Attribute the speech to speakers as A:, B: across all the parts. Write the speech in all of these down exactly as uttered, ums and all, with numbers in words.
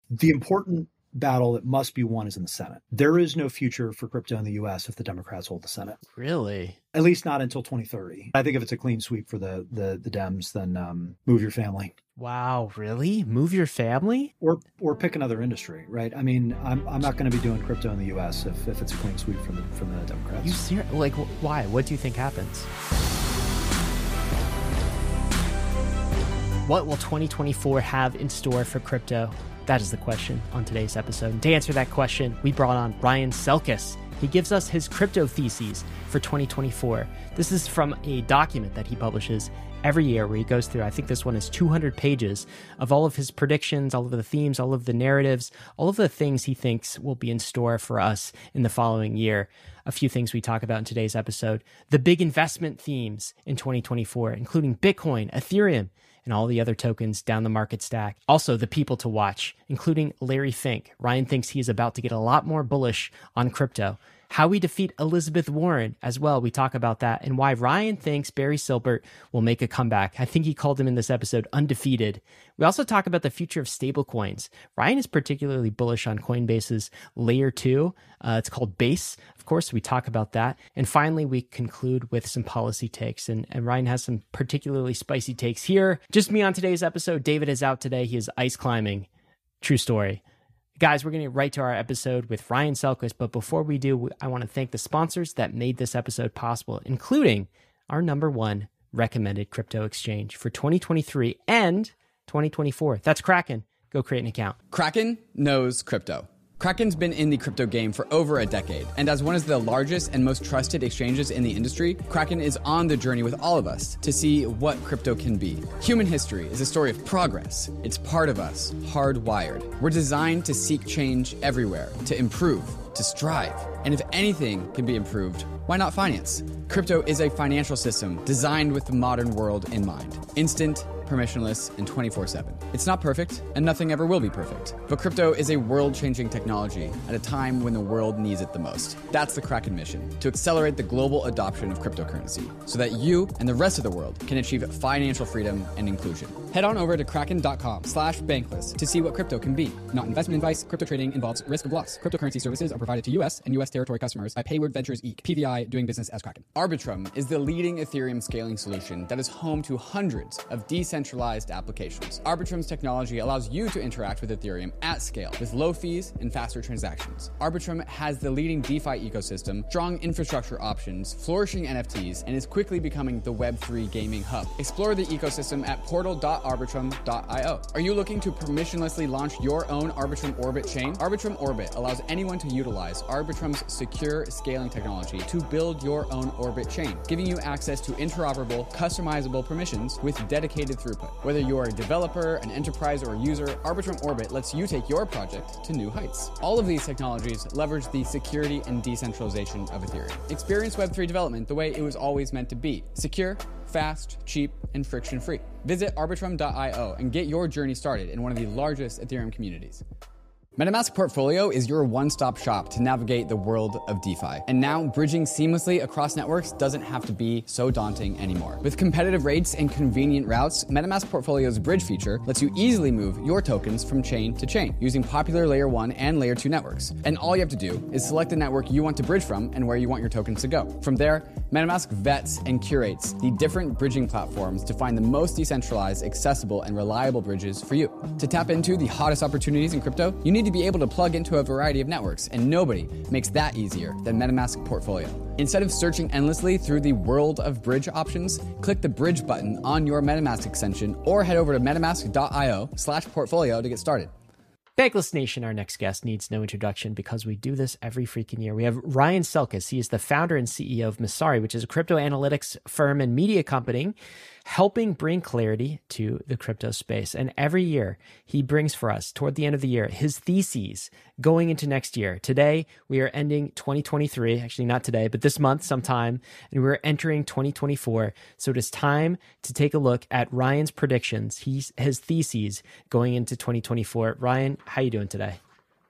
A: The important battle that must be won is in the Senate. There is no future for crypto in the U S if the Democrats hold the Senate.
B: Really?
A: At least not until twenty thirty. I think if it's a clean sweep for the the, the Dems, then um, move your family.
B: Wow, really? Move your family?
A: Or or pick another industry, right? I mean, I'm I'm not going to be doing crypto in the U S if, if it's a clean sweep from the from the Democrats.
B: You serious? Like, why? What do you think happens? What will twenty twenty-four have in store for crypto? That is the question on today's episode. And to answer that question, we brought on Ryan Selkis. He gives us his crypto theses for twenty twenty-four. This is from a document that he publishes every year where he goes through, I think this one is two hundred pages of all of his predictions, all of the themes, all of the narratives, all of the things he thinks will be in store for us in the following year. A few things we talk about in today's episode. The big investment themes in twenty twenty-four, including Bitcoin, Ethereum, and all the other tokens down the market stack. Also, the people to watch, including Larry Fink. Ryan thinks he is about to get a lot more bullish on crypto. How we defeat Elizabeth Warren as well. We talk about that and why Ryan thinks Barry Silbert will make a comeback. I think he called him in this episode undefeated. We also talk about the future of stablecoins. Ryan is particularly bullish on Coinbase's layer two. Uh, it's called Base. Of course, we talk about that. And finally, we conclude with some policy takes. And, and Ryan has some particularly spicy takes here. Just me on today's episode. David is out today. He is ice climbing. True story. Guys, we're going to get right to our episode with Ryan Selkis, but before we do, I want to thank the sponsors that made this episode possible, including our number one recommended crypto exchange for twenty twenty-three and twenty twenty-four. That's Kraken. Go create an account.
C: Kraken knows crypto. Kraken's been in the crypto game for over a decade, and as one of the largest and most trusted exchanges in the industry, Kraken is on the journey with all of us to see what crypto can be. Human history is a story of progress. It's part of us, hardwired. We're designed to seek change everywhere, to improve, to strive. And if anything can be improved, why not finance? Crypto is a financial system designed with the modern world in mind. Instant, permissionless, and twenty-four seven. It's not perfect, and nothing ever will be perfect. But crypto is a world-changing technology at a time when the world needs it the most. That's the Kraken mission, to accelerate the global adoption of cryptocurrency so that you and the rest of the world can achieve financial freedom and inclusion. Head on over to kraken.com slash bankless to see what crypto can be. Not investment advice. Crypto trading involves risk of loss. Cryptocurrency services are provided to U S and U S territory customers by Payward Ventures Incorporated, P V I, doing business as Kraken. Arbitrum is the leading Ethereum scaling solution that is home to hundreds of decentralized applications. Arbitrum's technology allows you to interact with Ethereum at scale with low fees and faster transactions. Arbitrum has the leading DeFi ecosystem, strong infrastructure options, flourishing N F Ts, and is quickly becoming the Web three gaming hub. Explore the ecosystem at portal dot arbitrum dot io. Are you looking to permissionlessly launch your own Arbitrum Orbit chain? Arbitrum Orbit allows anyone to utilize Arbitrum's secure scaling technology to build your own Orbit chain, giving you access to interoperable, customizable permissions with dedicated throughput. Whether you're a developer, an enterprise, or a user, Arbitrum Orbit lets you take your project to new heights. All of these technologies leverage the security and decentralization of Ethereum. Experience Web three development the way it was always meant to be: secure, fast, cheap, and friction-free. Visit arbitrum dot io and get your journey started in one of the largest Ethereum communities. MetaMask Portfolio is your one-stop shop to navigate the world of DeFi. And now, bridging seamlessly across networks doesn't have to be so daunting anymore. With competitive rates and convenient routes, MetaMask Portfolio's bridge feature lets you easily move your tokens from chain to chain using popular layer one and layer two networks. And all you have to do is select the network you want to bridge from and where you want your tokens to go. From there, MetaMask vets and curates the different bridging platforms to find the most decentralized, accessible, and reliable bridges for you. To tap into the hottest opportunities in crypto, you need to be able to plug into a variety of networks, and nobody makes that easier than MetaMask Portfolio. Instead of searching endlessly through the world of bridge options, click the bridge button on your MetaMask extension or head over to metamask dot io slash portfolio to get started.
B: Bankless Nation, our next guest needs no introduction because we do this every freaking year. We have Ryan Selkis. He is the founder and C E O of Messari, which is a crypto analytics firm and media company helping bring clarity to the crypto space. And every year he brings for us, toward the end of the year, his theses going into next year. Today, we are ending twenty twenty-three, actually not today, but this month sometime, and we're entering twenty twenty-four. So it is time to take a look at Ryan's predictions, he's, his theses going into twenty twenty-four. Ryan, how you doing today?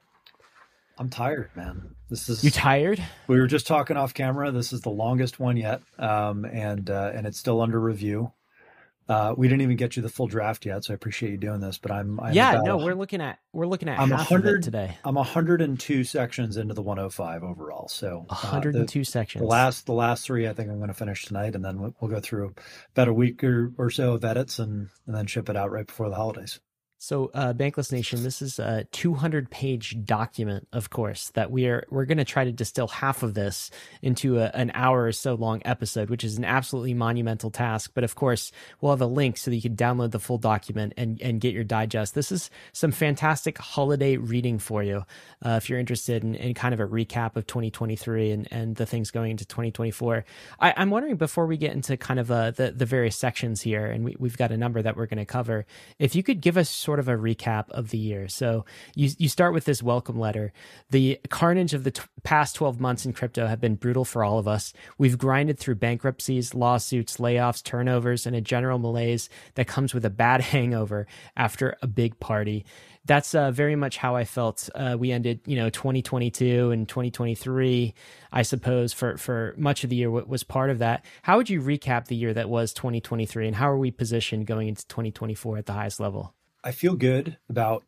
A: I'm tired, man. This is
B: You tired?
A: We were just talking off camera. This is the longest one yet, um, and uh, and it's still under review. Uh, we didn't even get you the full draft yet, so I appreciate you doing this. But I'm, I'm
B: yeah,
A: about,
B: no, we're looking at we're looking at
A: I'm
B: half of it today.
A: I'm one hundred two sections into the one oh five overall. So
B: one hundred two
A: uh, the,
B: sections.
A: The last the last three, I think I'm going to finish tonight, and then we'll, we'll go through about a week or, or so of edits, and and then ship it out right before the holidays.
B: So, uh, Bankless Nation, this is a two hundred page document, of course, that we are, we're going to try to distill half of this into a, an hour or so long episode, which is an absolutely monumental task. But of course, we'll have a link so that you can download the full document and, and get your digest. This is some fantastic holiday reading for you. Uh, if you're interested in, in kind of a recap of twenty twenty-three and, and the things going into twenty twenty-four. I, I'm wondering, before we get into kind of uh, the, the various sections here, and we, we've got a number that we're going to cover, if you could give us sort of a recap of the year. So you you start with this welcome letter. The carnage of the t- past twelve months in crypto have been brutal for all of us. We've grinded through bankruptcies, lawsuits, layoffs, turnovers, and a general malaise that comes with a bad hangover after a big party. That's uh, very much how I felt. Uh, we ended, you know, twenty twenty-two and twenty twenty-three, I suppose, for, for much of the year was part of that. How would you recap the year that was twenty twenty-three, and how are we positioned going into twenty twenty-four at the highest level?
A: I feel good about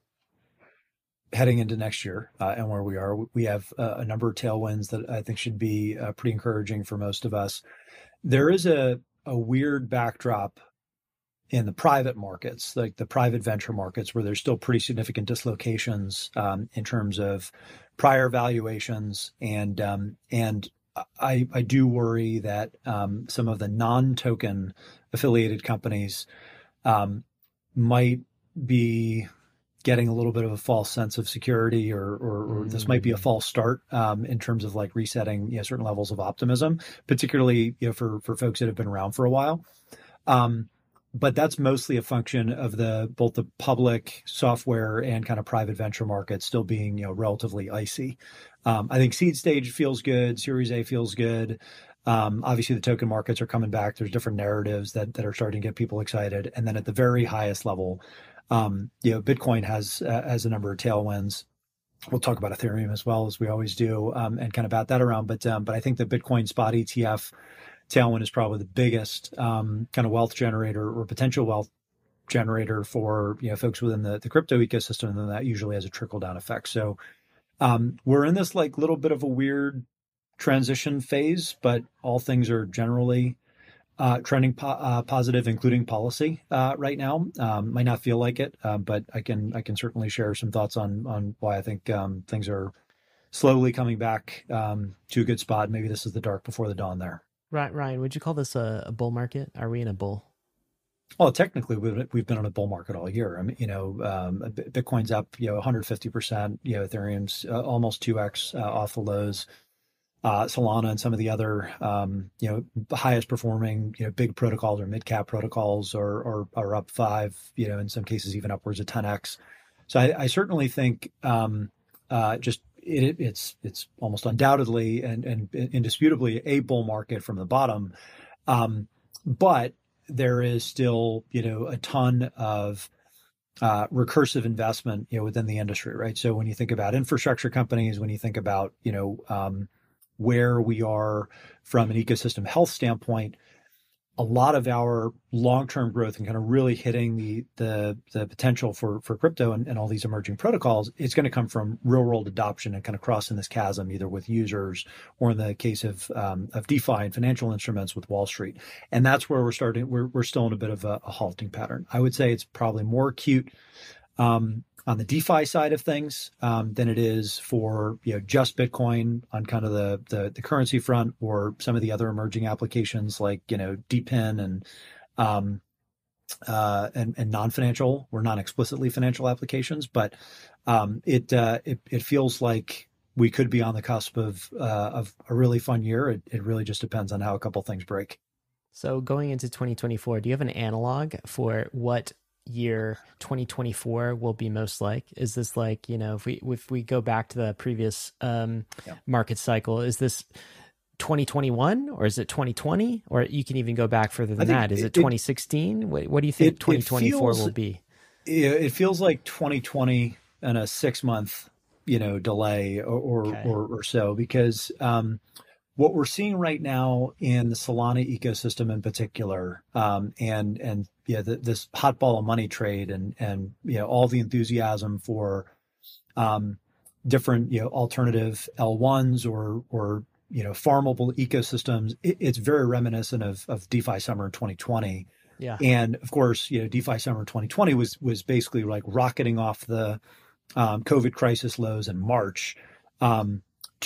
A: heading into next year uh, and where we are. We have uh, a number of tailwinds that I think should be uh, pretty encouraging for most of us. There is a, a weird backdrop in the private markets, like the private venture markets, where there's still pretty significant dislocations um, in terms of prior valuations. And um, and I, I do worry that um, some of the non-token affiliated companies um, might be getting a little bit of a false sense of security, or, or, or mm. this might be a false start um, in terms of like resetting, you know, certain levels of optimism, particularly, you know, for, for folks that have been around for a while. Um, but that's mostly a function of the, both the public software and kind of private venture markets still being, you know, relatively icy. Um, I think seed stage feels good. Series A feels good. Um, obviously the token markets are coming back. There's different narratives that, that are starting to get people excited. And then at the very highest level, Um, you know, Bitcoin has uh, has a number of tailwinds. We'll talk about Ethereum as well, as we always do, um, and kind of bat that around. But um, but I think the Bitcoin spot E T F tailwind is probably the biggest um, kind of wealth generator or potential wealth generator for, you know, folks within the, the crypto ecosystem, and then that usually has a trickle down effect. So um, we're in this like little bit of a weird transition phase, but all things are generally Uh, trending po- uh, positive, including policy uh, right now. Um, might not feel like it, uh, but I can I can certainly share some thoughts on on why I think um, things are slowly coming back um, to a good spot. Maybe this is the dark before the dawn there.
B: Right, Ryan, would you call this a, a bull market? Are we in a bull?
A: Well, technically, we've, we've been in a bull market all year. I mean, you know, um, Bitcoin's up, you know, one hundred fifty percent. You know, Ethereum's uh, almost two x uh, off the lows. Uh, Solana and some of the other, um, you know, highest performing, you know, big protocols or mid cap protocols are, are, are up five, you know, in some cases even upwards of ten x. So I, I certainly think um, uh, just it, it's it's almost undoubtedly and, and indisputably a bull market from the bottom, um, but there is still, you know, a ton of uh, recursive investment, you know, within the industry, right? So when you think about infrastructure companies, when you think about, you know, um, where we are from an ecosystem health standpoint, a lot of our long-term growth and kind of really hitting the the, the potential for, for crypto and, and all these emerging protocols, it's going to come from real-world adoption and kind of crossing this chasm, either with users or in the case of um, of DeFi and financial instruments with Wall Street. And that's where we're starting. We're we're still in a bit of a, a halting pattern. I would say it's probably more acute Um, on the DeFi side of things um, than it is for, you know, just Bitcoin on kind of the, the the currency front, or some of the other emerging applications like, you know, D P I N and um, uh, and, and non-financial or non-explicitly financial applications. But um, it, uh, it it feels like we could be on the cusp of uh, of a really fun year. It, it really just depends on how a couple things break.
B: So going into twenty twenty-four, do you have an analog for what year twenty twenty-four will be most like? Is this like, you know, if we if we go back to the previous um yeah. market cycle, is this twenty twenty-one or is it twenty twenty, or you can even go back further than that? Is it, it twenty sixteen? What, what do you think it, twenty twenty-four it feels, will be?
A: It feels like twenty twenty and a six month, you know, delay or or, okay. or, or so, because um what we're seeing right now in the Solana ecosystem in particular, um, and and yeah, the, this hot ball of money trade, and and you know all the enthusiasm for um, different you know alternative L ones or or you know farmable ecosystems, it, it's very reminiscent of of DeFi summer twenty twenty.
B: Yeah.
A: And of course, you know, DeFi summer twenty twenty was was basically like rocketing off the um, COVID crisis lows in March um,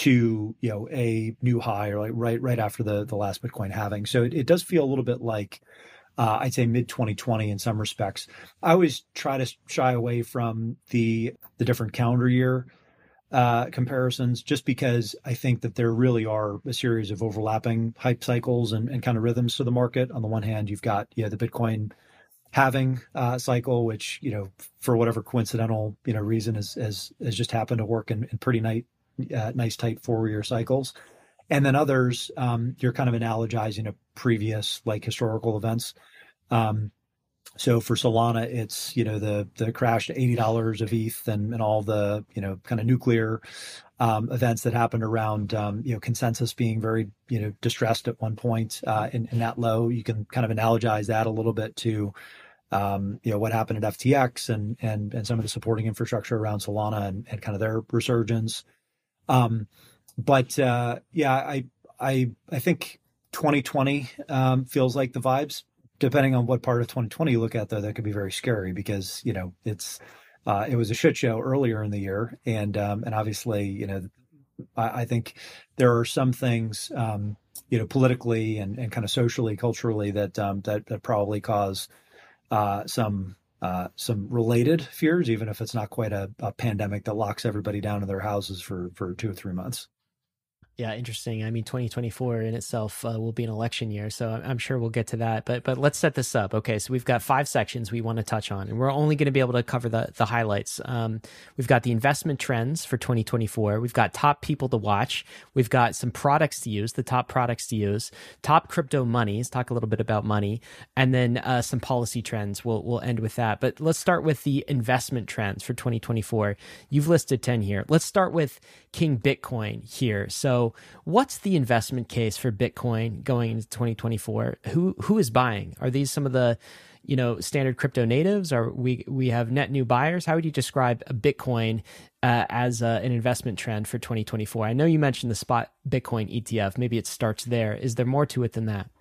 A: to you know a new high, or like right right after the the last Bitcoin halving. So it, it does feel a little bit like uh, I'd say mid twenty twenty in some respects. I always try to shy away from the the different calendar year Uh, comparisons, just because I think that there really are a series of overlapping hype cycles and, and kind of rhythms to the market. On the one hand, you've got you know the Bitcoin halving uh, cycle, which you know for whatever coincidental you know reason has has, has just happened to work in, in pretty nice, uh, nice tight four year cycles, and then others um, you're kind of analogizing to previous like historical events. Um, So for Solana, it's, you know, the the crash to eighty dollars of E T H and, and all the, you know, kind of nuclear um, events that happened around, um, you know, consensus being very, you know, distressed at one point uh, in, in that low. You can kind of analogize that a little bit to, um, you know, what happened at F T X and and and some of the supporting infrastructure around Solana and, and kind of their resurgence. Um, but uh, yeah, I I I think twenty twenty um, feels like the vibes. Depending on what part of twenty twenty you look at, though, that could be very scary because, you know, it's uh, it was a shit show earlier in the year. And um, and obviously, you know, I, I think there are some things, um, you know, politically and, and kind of socially, culturally that um, that, that probably cause uh, some uh, some related fears, even if it's not quite a, a pandemic that locks everybody down in their houses for, for two or three months.
B: Yeah, interesting. I mean, twenty twenty-four in itself uh, will be an election year, so I'm sure we'll get to that. But but let's set this up. Okay, so we've got five sections we want to touch on, and we're only going to be able to cover the the highlights. Um, we've got the investment trends for twenty twenty-four. We've got top people to watch. We've got some products to use, the top products to use, top crypto monies. Talk a little bit about money, and then uh, some policy trends. We'll we'll end with that. But let's start with the investment trends for twenty twenty-four. You've listed ten here. Let's start with King Bitcoin here. So what's the investment case for Bitcoin going into twenty twenty-four? Who who is buying? Are these some of the, you know, standard crypto natives? Are we we have net new buyers? How would you describe a Bitcoin uh, as a, an investment trend for twenty twenty-four? I know you mentioned the spot Bitcoin E T F. Maybe it starts there. Is there more to it than that?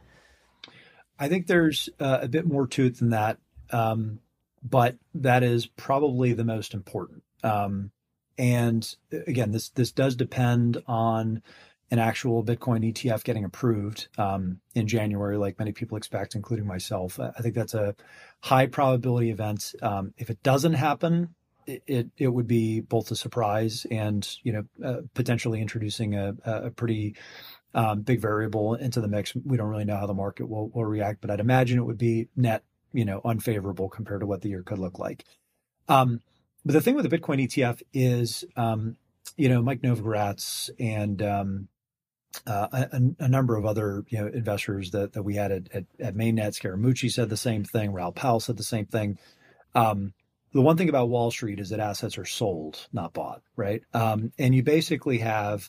A: I think there's uh, a bit more to it than that, um, but that is probably the most important. Um, And again, this this does depend on an actual Bitcoin E T F getting approved um, in January, like many people expect, including myself. I think that's a high probability event. Um, if it doesn't happen, it, it it would be both a surprise and you know uh, potentially introducing a a pretty um, big variable into the mix. We don't really know how the market will will react, but I'd imagine it would be net you know unfavorable compared to what the year could look like. Um, But the thing with the Bitcoin E T F is, um, you know, Mike Novogratz and um, uh, a, a number of other, you know, investors that, that we had at, at, at Mainnet, Scaramucci said the same thing. Raoul Pal said the same thing. Um, the one thing about Wall Street is that assets are sold, not bought, right? Um, and you basically have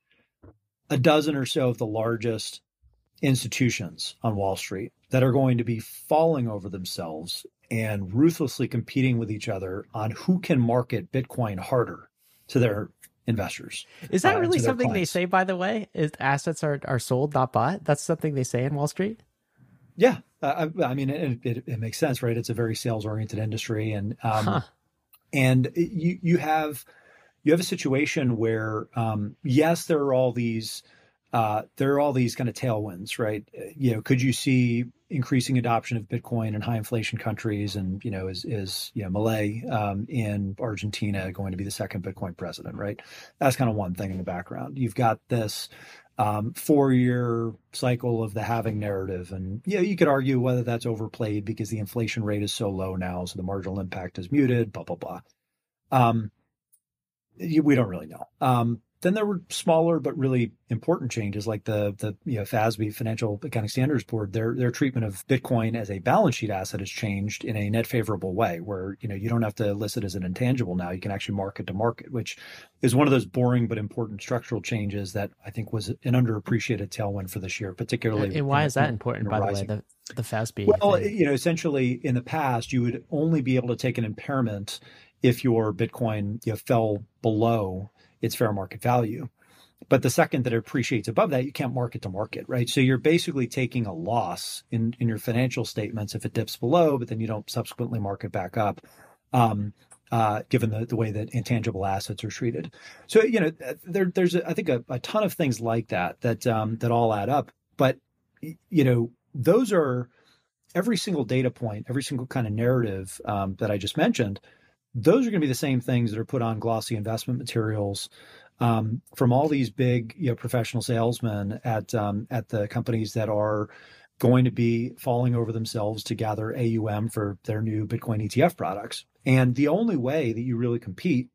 A: a dozen or so of the largest institutions on Wall Street that are going to be falling over themselves and ruthlessly competing with each other on who can market Bitcoin harder to their investors.
B: Is that
A: uh,
B: really something
A: clients.
B: they say, by the way? Is assets are, are sold, not bought? That's something they say in Wall Street?
A: Yeah. Uh, I, I mean, it, it, it makes sense, right? It's a very sales-oriented industry. And um,
B: huh.
A: and you you have you have a situation where, um, yes, there are all these uh, there are all these kind of tailwinds, right? You know, could you see increasing adoption of Bitcoin in high inflation countries? And, you know, is, is you know, Milei um, in Argentina going to be the second Bitcoin president, right? That's kind of one thing in the background. You've got this um, four-year cycle of the halving narrative. And, yeah, you could argue whether that's overplayed because the inflation rate is so low now, so the marginal impact is muted, blah, blah, blah. Um, we don't really know. Um, then there were smaller but really important changes, like the the you know, F A S B, Financial Accounting Standards Board. Their their treatment of Bitcoin as a balance sheet asset has changed in a net favorable way, where you know you don't have to list it as an intangible now. You can actually mark it to market, which is one of those boring but important structural changes that I think was an underappreciated tailwind for this year, particularly.
B: And why
A: in,
B: is that
A: in,
B: important,
A: in
B: by
A: rising.
B: the way? The, the F A S B.
A: Well,
B: thing?
A: you know, essentially in the past, you would only be able to take an impairment if your Bitcoin you know, fell below its fair market value. But the second that it appreciates above that, you can't mark it to market, right? So you're basically taking a loss in, in your financial statements if it dips below, but then you don't subsequently mark it back up, um, uh, given the, the way that intangible assets are treated. So, you know, there, there's, I think, a, a ton of things like that that um, that all add up. But, you know, those are every single data point, every single kind of narrative um, that I just mentioned. Those are going to be the same things that are put on glossy investment materials um, from all these big, you know, professional salesmen at um, at the companies that are going to be falling over themselves to gather A U M for their new Bitcoin E T F products. And the only way that you really compete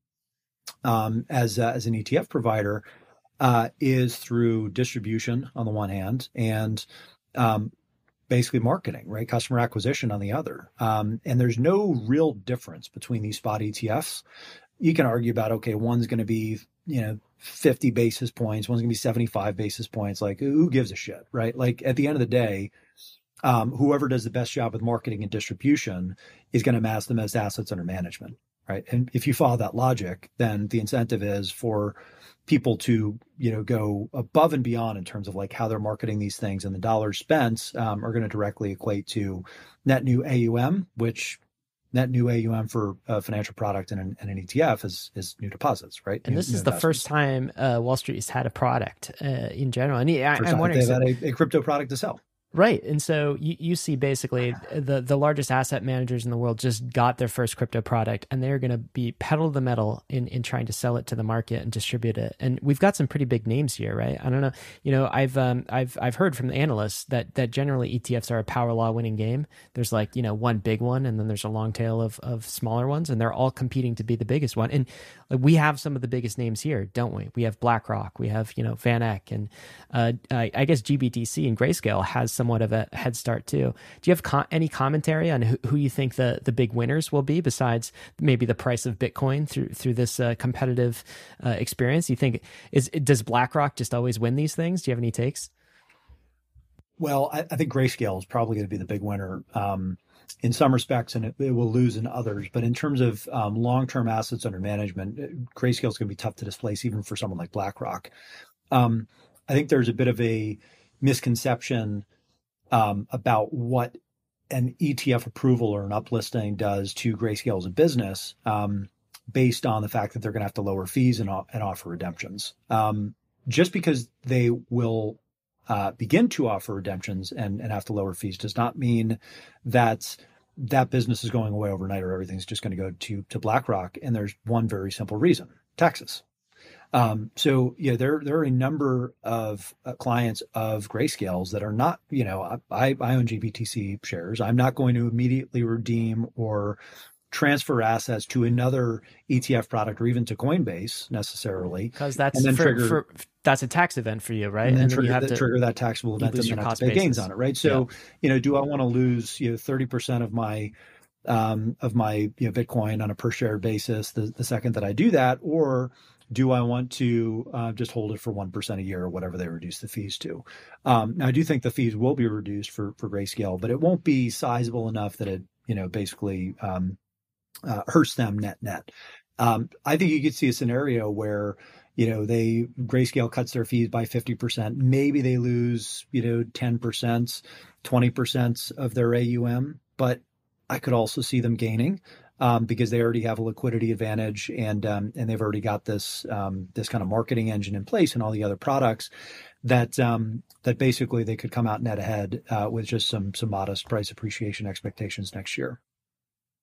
A: um, as uh, as an E T F provider uh, is through distribution on the one hand and um, basically marketing, right? Customer acquisition on the other. Um, and there's no real difference between these spot E T Fs. You can argue about, okay, one's going to be, you know, fifty basis points, one's going to be seventy-five basis points. Like, who gives a shit, right? Like, at the end of the day, um, whoever does the best job with marketing and distribution is going to amass the most assets under management, right? And if you follow that logic, then the incentive is for people to, you know, go above and beyond in terms of like how they're marketing these things, and the dollars spent um, are going to directly equate to net new A U M, which net new A U M for a financial product and an, and an E T F is is new deposits, right?
B: And
A: new,
B: this is the first time uh, Wall Street has had a product uh, in general. And I,
A: first
B: I'm wondering,
A: they've had a, a crypto product to sell.
B: Right. And so you, you see basically the, the largest asset managers in the world just got their first crypto product, and they're going to be pedal to the metal in, in trying to sell it to the market and distribute it. And we've got some pretty big names here, right? I don't know. You know, I've um, I've I've heard from the analysts that that generally E T Fs are a power law winning game. There's like, you know, one big one, and then there's a long tail of of smaller ones, and they're all competing to be the biggest one. And like, we have some of the biggest names here, don't we? We have BlackRock, we have, you know, Van Eck, and uh, I, I guess G B T C and Grayscale has somewhat of a head start too. Do you have co- any commentary on who, who you think the, the big winners will be, besides maybe the price of Bitcoin through through this uh, competitive uh, experience? You think is does BlackRock just always win these things? Do you have any takes?
A: Well, I, I think Grayscale is probably going to be the big winner um, in some respects, and it, it will lose in others. But in terms of um, long-term assets under management, Grayscale is going to be tough to displace, even for someone like BlackRock. Um, I think there's a bit of a misconception Um, about what an E T F approval or an uplisting does to Grayscale as a business, um, based on the fact that they're going to have to lower fees and, and offer redemptions. Um, just because they will uh, begin to offer redemptions and, and have to lower fees does not mean that that business is going away overnight or everything's just going to go to to BlackRock. And there's one very simple reason: taxes. Um, so, yeah, there, there are a number of uh, clients of Grayscale's that are not, you know, I, I own G B T C shares. I'm not going to immediately redeem or transfer assets to another E T F product or even to Coinbase necessarily.
B: Because that's for, trigger, for, that's a tax event for you, right?
A: And then,
B: and then
A: trigger,
B: you have
A: that,
B: to
A: trigger that taxable event and then have to pay
B: basis.
A: gains on it, right? So, yeah. you know, do I want to lose, you know, thirty percent of my um, of my you know, Bitcoin on a per share basis the, the second that I do that, or do I want to uh, just hold it for one percent a year or whatever they reduce the fees to? Um, now, I do think the fees will be reduced for, for Grayscale, but it won't be sizable enough that it, you know, basically um, uh, hurts them net net. Um, I think you could see a scenario where, you know, they Grayscale cuts their fees by fifty percent. Maybe they lose, you know, ten percent, twenty percent of their A U M, but I could also see them gaining. Um, because they already have a liquidity advantage, and um, and they've already got this um, this kind of marketing engine in place and all the other products that um, that basically they could come out net ahead uh, with just some some modest price appreciation expectations next year.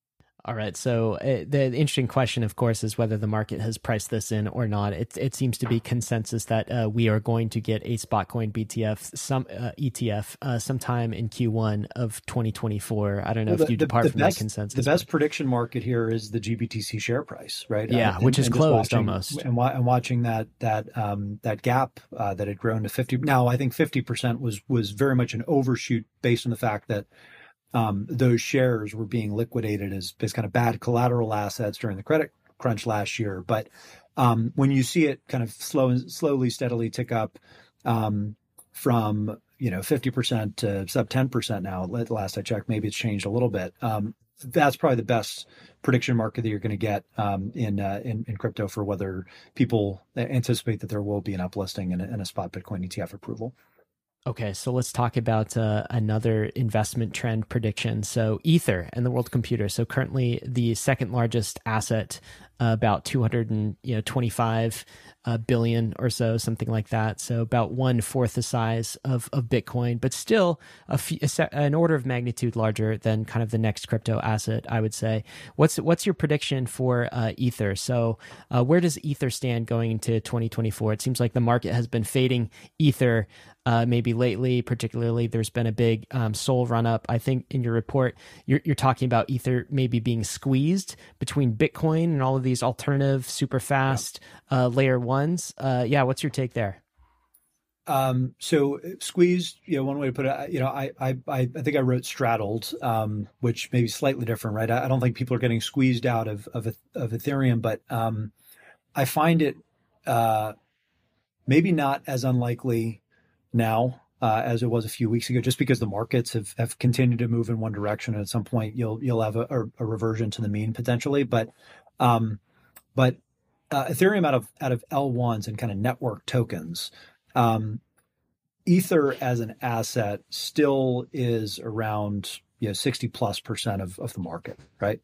B: All right. So uh, the interesting question, of course, is whether the market has priced this in or not. It, it seems to be consensus that uh, we are going to get a spot coin B T F, some uh, E T F, uh, sometime in Q one of twenty twenty-four. I don't know well, if the, you depart the, the from
A: best,
B: that consensus.
A: The best but... prediction market here is the G B T C share price, right?
B: Yeah,
A: uh,
B: which
A: and,
B: is
A: and
B: closed
A: watching,
B: almost.
A: And, and watching that that um, that gap uh, that had grown to fifty. Now, I think fifty percent was was very much an overshoot based on the fact that Um, those shares were being liquidated as, as kind of bad collateral assets during the credit crunch last year. But um, when you see it kind of slow, slowly, steadily tick up um, from, you know, fifty percent to sub ten percent now, last I checked, maybe it's changed a little bit. Um, that's probably the best prediction market that you're going to get um, in, uh, in in crypto for whether people anticipate that there will be an uplisting and a, and a spot Bitcoin E T F approval.
B: Okay, so let's talk about uh, another investment trend prediction. So Ether and the world computer. So currently the second largest asset, uh, about two hundred twenty-five uh, billion or so, something like that. So about one fourth the size of, of Bitcoin, but still a few, a, an order of magnitude larger than kind of the next crypto asset, I would say. What's what's your prediction for uh, Ether? So uh, where does Ether stand going into twenty twenty-four? It seems like the market has been fading Ether. Uh, maybe lately, particularly, there's been a big um, SOL run up. I think in your report, you're, you're talking about Ether maybe being squeezed between Bitcoin and all of these alternative, super fast yeah. uh, layer ones. Uh, yeah, what's your take there?
A: Um, so squeezed, you know, one way to put it, you know, I I I think I wrote straddled, um, which may be slightly different, right? I, I don't think people are getting squeezed out of of, of Ethereum, but um, I find it uh, maybe not as unlikely now uh, as it was a few weeks ago, just because the markets have, have continued to move in one direction. And at some point you'll, you'll have a, a reversion to the mean potentially, but, um, but uh, Ethereum out of, out of L ones and kind of network tokens, um, Ether as an asset still is around, you know, sixty plus percent of, of the market. Right.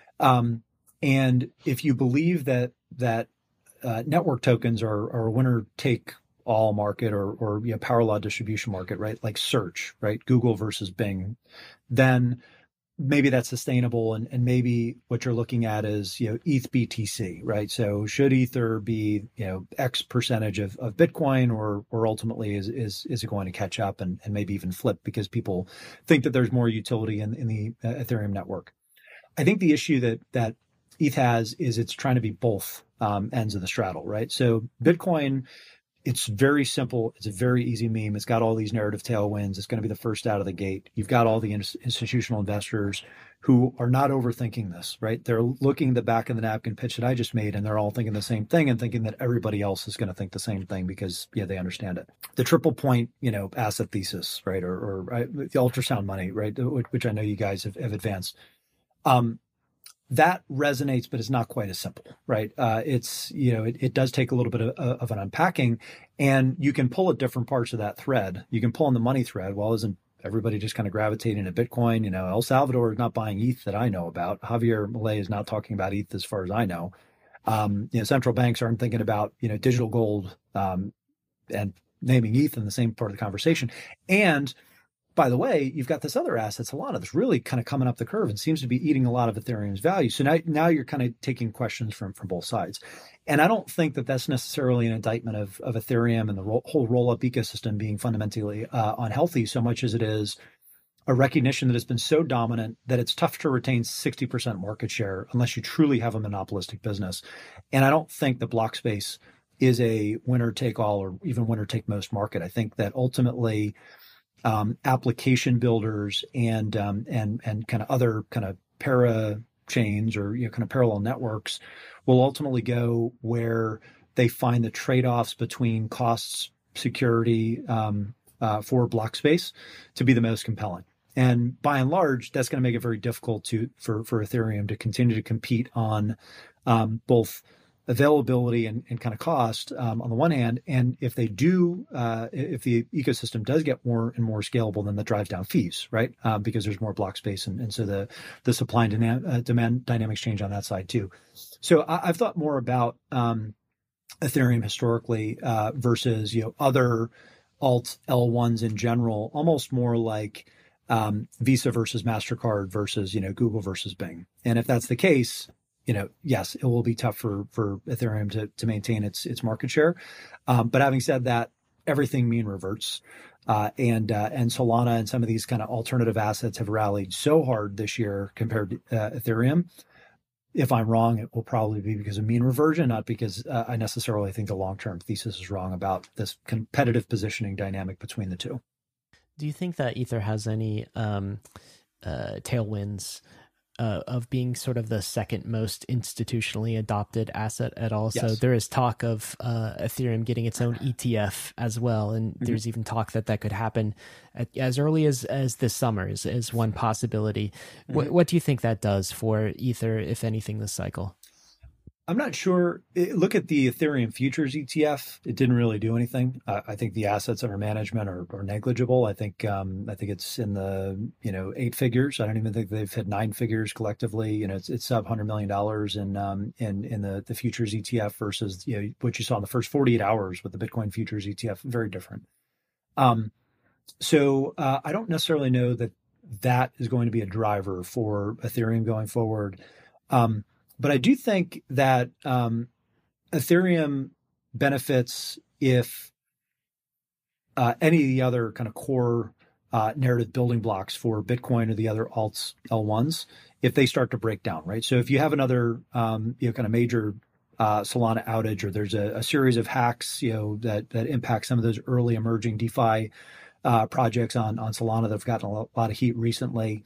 A: Um, and if you believe that, that uh, network tokens are, are a winner take all market or, or you know, power law distribution market, right? Like search, right? Google versus Bing, then maybe that's sustainable. And, and maybe what you're looking at is, you know, E T H B T C, right? So should Ether be, you know, X percentage of, of Bitcoin, or, or ultimately is, is, is it going to catch up and, and maybe even flip because people think that there's more utility in, in the uh, Ethereum network? I think the issue that, that E T H has is it's trying to be both um, ends of the straddle, right? So Bitcoin, it's very simple. It's a very easy meme. It's got all these narrative tailwinds. It's going to be the first out of the gate. You've got all the institutional investors who are not overthinking this, right? They're looking at the back of the napkin pitch that I just made, and they're all thinking the same thing and thinking that everybody else is going to think the same thing because, yeah, they understand it. The triple point, you know, asset thesis, right? Or, or right, the ultrasound money, right? Which I know you guys have, have advanced. Um, That resonates, but it's not quite as simple, right? Uh, it's, you know, it, it does take a little bit of, of an unpacking, and you can pull at different parts of that thread. You can pull on the money thread. Well, isn't everybody just kind of gravitating to Bitcoin? You know, El Salvador is not buying E T H that I know about. Javier Milei is not talking about E T H as far as I know. Um, you know, central banks aren't thinking about, you know, digital gold um, and naming E T H in the same part of the conversation. And by the way, you've got this other asset, Solana, that's really kind of coming up the curve and seems to be eating a lot of Ethereum's value. So now, now you're kind of taking questions from, from both sides. And I don't think that that's necessarily an indictment of, of Ethereum and the ro- whole roll-up ecosystem being fundamentally uh, unhealthy so much as it is a recognition that it's been so dominant that it's tough to retain sixty percent market share unless you truly have a monopolistic business. And I don't think the block space is a winner-take-all or even winner-take-most market. I think that ultimately Um, application builders and um, and and kind of other kind of para chains or you know kind of parallel networks will ultimately go where they find the trade-offs between costs, security um, uh, for block space to be the most compelling. And by and large, that's going to make it very difficult to for for Ethereum to continue to compete on um, both availability and, and kind of cost um, on the one hand, and if they do, uh, if the ecosystem does get more and more scalable, then that drives down fees, right? Uh, because there's more block space, and, and so the the supply and demand, uh, demand dynamics change on that side too. So I, I've thought more about um, Ethereum historically uh, versus you know other alt L ones in general, almost more like um, Visa versus MasterCard versus, you know, Google versus Bing. And if that's the case, you know, yes, it will be tough for, for Ethereum to, to maintain its, its market share. Um, but having said that, everything mean reverts. Uh, and, uh, and Solana and some of these kind of alternative assets have rallied so hard this year compared to uh, Ethereum. If I'm wrong, it will probably be because of mean reversion, not because uh, I necessarily think the long-term thesis is wrong about this competitive positioning dynamic between the two.
B: Do you think that Ether has any um, uh, tailwinds uh, of being sort of the second most institutionally adopted asset at all? Yes. So there is talk of uh, Ethereum getting its own E T F as well. And mm-hmm. there's even talk that that could happen at, as early as, as this summer is, is one possibility. Mm-hmm. What, what do you think that does for Ether, if anything, this cycle?
A: I'm not sure. Look at the Ethereum futures E T F. It didn't really do anything. Uh, I think the assets under management are, are negligible. I think um, I think it's in the you know eight figures. I don't even think they've hit nine figures collectively. You know, it's it's sub hundred million dollars in um, in in the the futures E T F versus you know what you saw in the first forty-eight hours with the Bitcoin futures E T F. Very different. Um, so uh, I don't necessarily know that that is going to be a driver for Ethereum going forward. Um, But I do think that um, Ethereum benefits if uh, any of the other kind of core uh, narrative building blocks for Bitcoin or the other alts L ones, if they start to break down, right? So if you have another, um, you know, kind of major uh, Solana outage, or there's a, a series of hacks, you know, that that impact some of those early emerging DeFi uh, projects on on Solana that have gotten a lot of heat recently.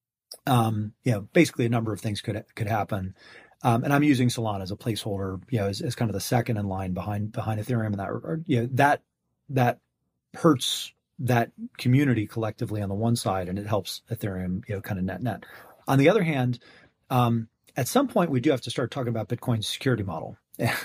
A: Um, you know, basically a number of things could could happen. Um, and I'm using Solana as a placeholder, you know, as, as kind of the second in line behind behind Ethereum in that regard. You know, that that hurts that community collectively on the one side, and it helps Ethereum, you know, kind of net net. On the other hand, um, at some point we do have to start talking about Bitcoin's security model,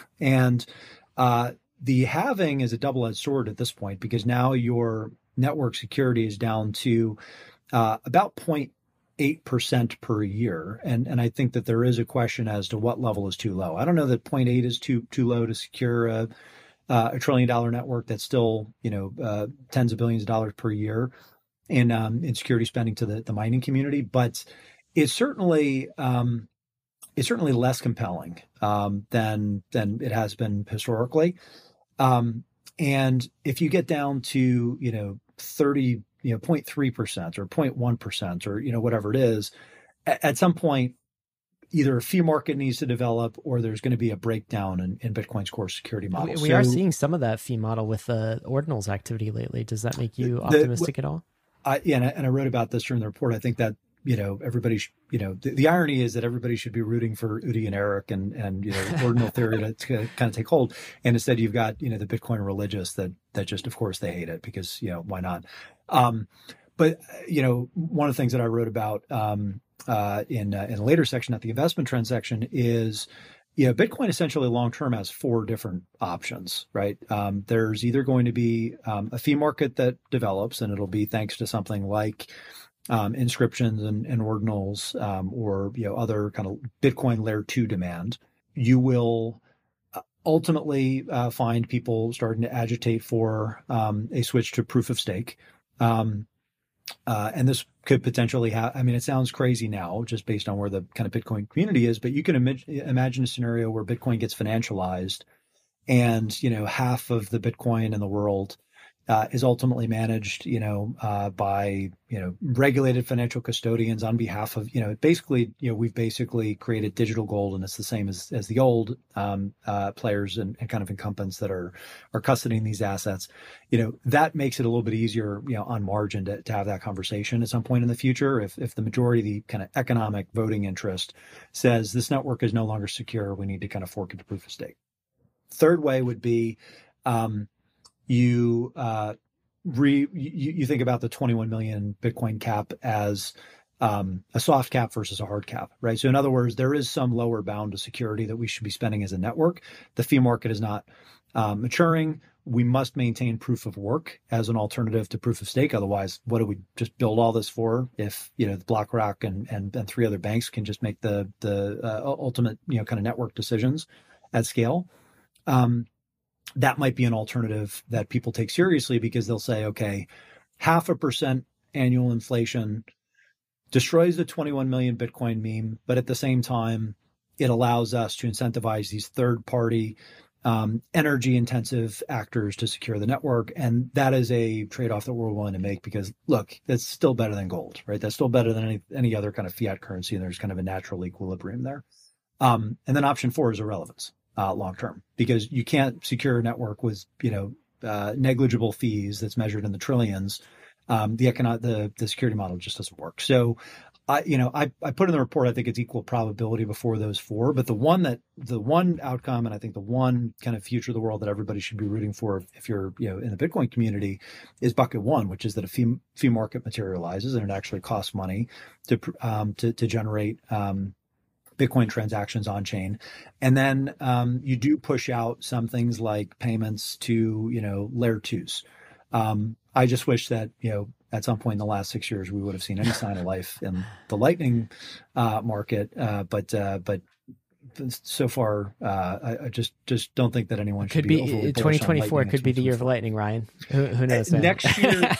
A: and uh, the halving is a double-edged sword at this point, because now your network security is down to uh, about zero point eight percent per year. And, and I think that there is a question as to what level is too low. I don't know that zero point eight is too, too low to secure a, uh, a trillion dollar network that's still, you know, uh, tens of billions of dollars per year in, um, in security spending to the, the mining community. But it's certainly, um, it's certainly less compelling, um, than, than it has been historically. Um, and if you get down to, you know, thirty, you know, zero point three percent or zero point one percent or, you know, whatever it is, at, at some point, either a fee market needs to develop or there's going to be a breakdown in, in Bitcoin's core security model.
B: We, we
A: so,
B: are seeing some of that fee model with the uh, Ordinals activity lately. Does that make you optimistic
A: the,
B: at all?
A: I, yeah, and I, and I wrote about this during the report. I think that, you know, everybody, sh- you know, the, the irony is that everybody should be rooting for Udi and Eric and, and, you know, ordinal theory to, to kind of take hold. And instead you've got, you know, the Bitcoin religious that, that just, of course they hate it because, you know, why not? Um, but, you know, one of the things that I wrote about, um, uh, in, uh, in a later section at the investment trend section is, you know, Bitcoin essentially long-term has four different options, right? Um, there's either going to be, um, a fee market that develops, and it'll be thanks to something like, Um, inscriptions and, and ordinals, um, or, you know, other kind of Bitcoin layer two demand. You will ultimately uh, find people starting to agitate for um, a switch to proof of stake. Um, uh, and this could potentially have, I mean, it sounds crazy now just based on where the kind of Bitcoin community is, but you can im- imagine a scenario where Bitcoin gets financialized and, you know, half of the Bitcoin in the world Uh, is ultimately managed, you know, uh, by, you know, regulated financial custodians on behalf of, you know, basically, you know, we've basically created digital gold, and it's the same as, as the old um, uh, players and, and kind of incumbents that are, are custodying these assets. You know, that makes it a little bit easier, you know, on margin to, to have that conversation at some point in the future. If, if the majority of the kind of economic voting interest says this network is no longer secure, we need to kind of fork it to proof of stake. Third way would be, um, You uh, re you, you think about the twenty-one million Bitcoin cap as um, a soft cap versus a hard cap, right? So in other words, there is some lower bound to security that we should be spending as a network. The fee market is not um, maturing. We must maintain proof of work as an alternative to proof of stake. Otherwise, what do we just build all this for? If you know BlackRock and and, and three other banks can just make the the uh, ultimate you know kind of network decisions at scale. Um, That might be an alternative that people take seriously because they'll say, okay, half a percent annual inflation, destroys the twenty-one million Bitcoin meme, but at the same time, it allows us to incentivize these third-party, um, energy-intensive actors to secure the network. And that is a trade-off that we're willing to make because, look, that's still better than gold, right? That's still better than any, any other kind of fiat currency, and there's kind of a natural equilibrium there. Um, and then option four is irrelevance uh, long-term because you can't secure a network with, you know, uh, negligible fees that's measured in the trillions. Um, the, econo- the the security model just doesn't work. So, I you know I, I put in the report I think it's equal probability before those four, but the one that the one outcome and I think the one kind of future of the world that everybody should be rooting for if you're you know in the Bitcoin community is bucket one, which is that a fee fee market materializes and it actually costs money to um, to to generate um, Bitcoin transactions on chain, and then um, you do push out some things like payments to you know layer twos. Um, I just wish that, you know, at some point in the last six years, we would have seen any sign of life in the Lightning uh, market. Uh, but uh, but so far, uh, I, I just just don't think that anyone should
B: could
A: be,
B: be
A: overly
B: twenty twenty-four could be the year of Lightning, Ryan. Who, who knows?
A: Next year,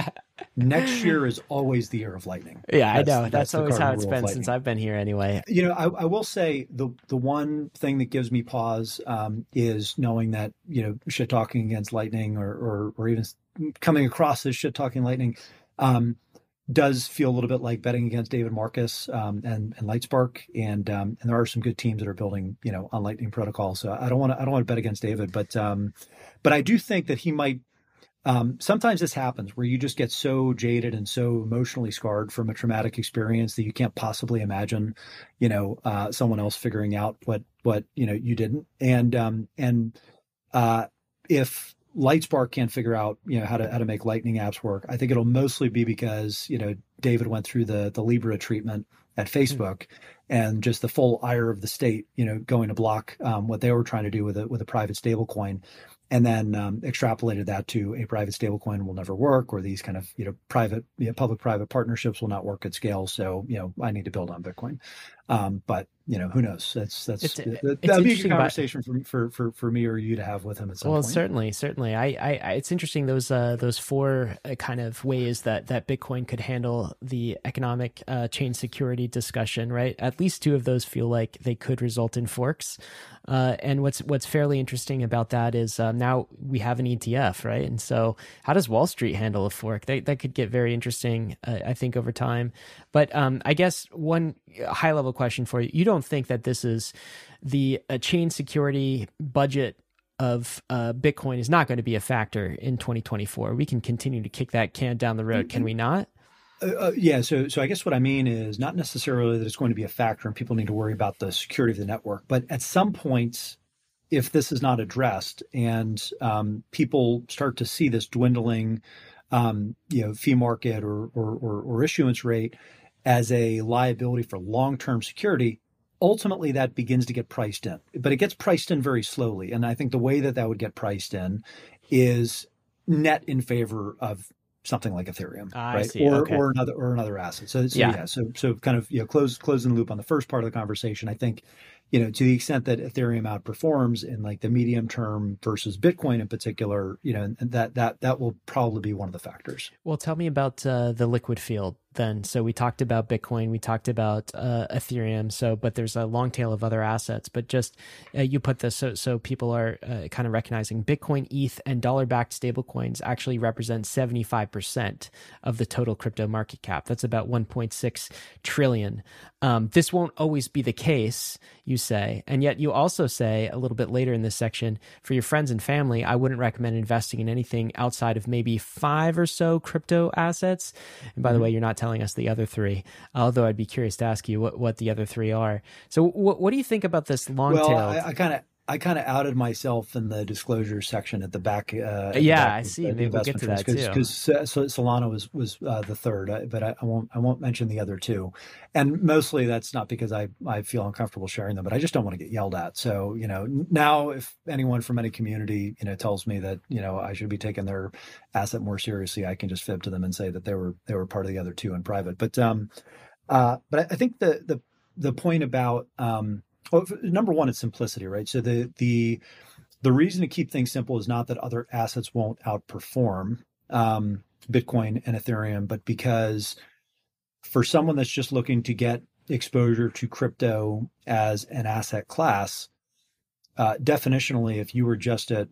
A: next year is always the year of Lightning.
B: Yeah,
A: That's,
B: I know. That's,
A: that's
B: always how it's been
A: Lightning.
B: since I've been here anyway.
A: You know, I, I will say the the one thing that gives me pause um, is knowing that, you know, shit talking against Lightning or, or, or even coming across as shit talking Lightning um, does feel a little bit like betting against David Marcus um, and, and Lightspark. And um, and there are some good teams that are building, you know, on Lightning protocol. So I don't want to I don't want to bet against David, but um, but I do think that he might. Um, sometimes this happens where you just get so jaded and so emotionally scarred from a traumatic experience that you can't possibly imagine, you know, uh, someone else figuring out what, what, you know, you didn't. And, um, and, uh, if Lightspark can't figure out, you know, how to, how to make Lightning apps work, I think it'll mostly be because, you know, David went through the, the Libra treatment at Facebook mm-hmm. and just the full ire of the state, you know, going to block, um, what they were trying to do with a, with a private stablecoin. And then um, extrapolated that to a private stablecoin will never work, or these kind of you know private, you know, public-private partnerships will not work at scale. So you know I need to build on Bitcoin, um, but you know who knows? That's that's
B: it's,
A: that,
B: it's
A: that'd be a good conversation for, for for for me or you to have with him at some
B: well,
A: point. Well,
B: certainly, certainly. I, I, I, it's interesting those uh, those four uh, kind of ways that that Bitcoin could handle the economic uh, chain security discussion, right? At least two of those feel like they could result in forks. Uh, and what's what's fairly interesting about that is um, now we have an E T F, right? And so how does Wall Street handle a fork? That that could get very interesting, uh, I think, over time. But um, I guess one high level question for you: you don't think that this is the uh, chain security budget of uh, Bitcoin is not going to be a factor in twenty twenty-four? We can continue to kick that can down the road, can we not?
A: Uh, uh, yeah, so so I guess what I mean is not necessarily that it's going to be a factor and people need to worry about the security of the network, but at some point, if this is not addressed and um, people start to see this dwindling, um, you know, fee market or, or or or issuance rate as a liability for long-term security, ultimately that begins to get priced in. But it gets priced in very slowly, and I think the way that that would get priced in is net in favor of something like Ethereum,
B: I
A: right?
B: see.
A: Or
B: Okay.
A: or another or another asset. So, so
B: Yeah.
A: yeah. So so kind of you know close closing the loop on the first part of the conversation. I think you know to the extent that Ethereum outperforms in like the medium term versus Bitcoin in particular, you know that that that will probably be one of the factors.
B: Well, tell me about uh, the liquid field then. So we talked about Bitcoin, we talked about uh, Ethereum. So, but there's a long tail of other assets. But just uh, you put this so so people are uh, kind of recognizing Bitcoin, E T H, and dollar-backed stablecoins actually represent seventy-five percent of the total crypto market cap. That's about one point six trillion. Um, this won't always be the case, you say, and yet you also say a little bit later in this section, for your friends and family, I wouldn't recommend investing in anything outside of maybe five or so crypto assets. And by mm-hmm. the way, you're not telling us the other three, although I'd be curious to ask you what, what the other three are. So what, what do you think about this long tail?
A: Well, I kind of I kind of outed myself in the disclosure section at the back. Uh, at
B: yeah,
A: the back
B: I
A: of,
B: see.
A: Uh,
B: Maybe we'll get to that
A: cause,
B: too.
A: Because Solana was was uh, the third, uh, but I, I won't I won't mention the other two. And mostly that's not because I I feel uncomfortable sharing them, but I just don't want to get yelled at. So you know now if anyone from any community you know tells me that you know I should be taking their asset more seriously, I can just fib to them and say that they were they were part of the other two in private. But um, uh, but I think the the the point about um. Well, number one, it's simplicity, right? So the the the reason to keep things simple is not that other assets won't outperform. Um, Bitcoin and Ethereum, but because for someone that's just looking to get exposure to crypto as an asset class, uh, definitionally, if you were just at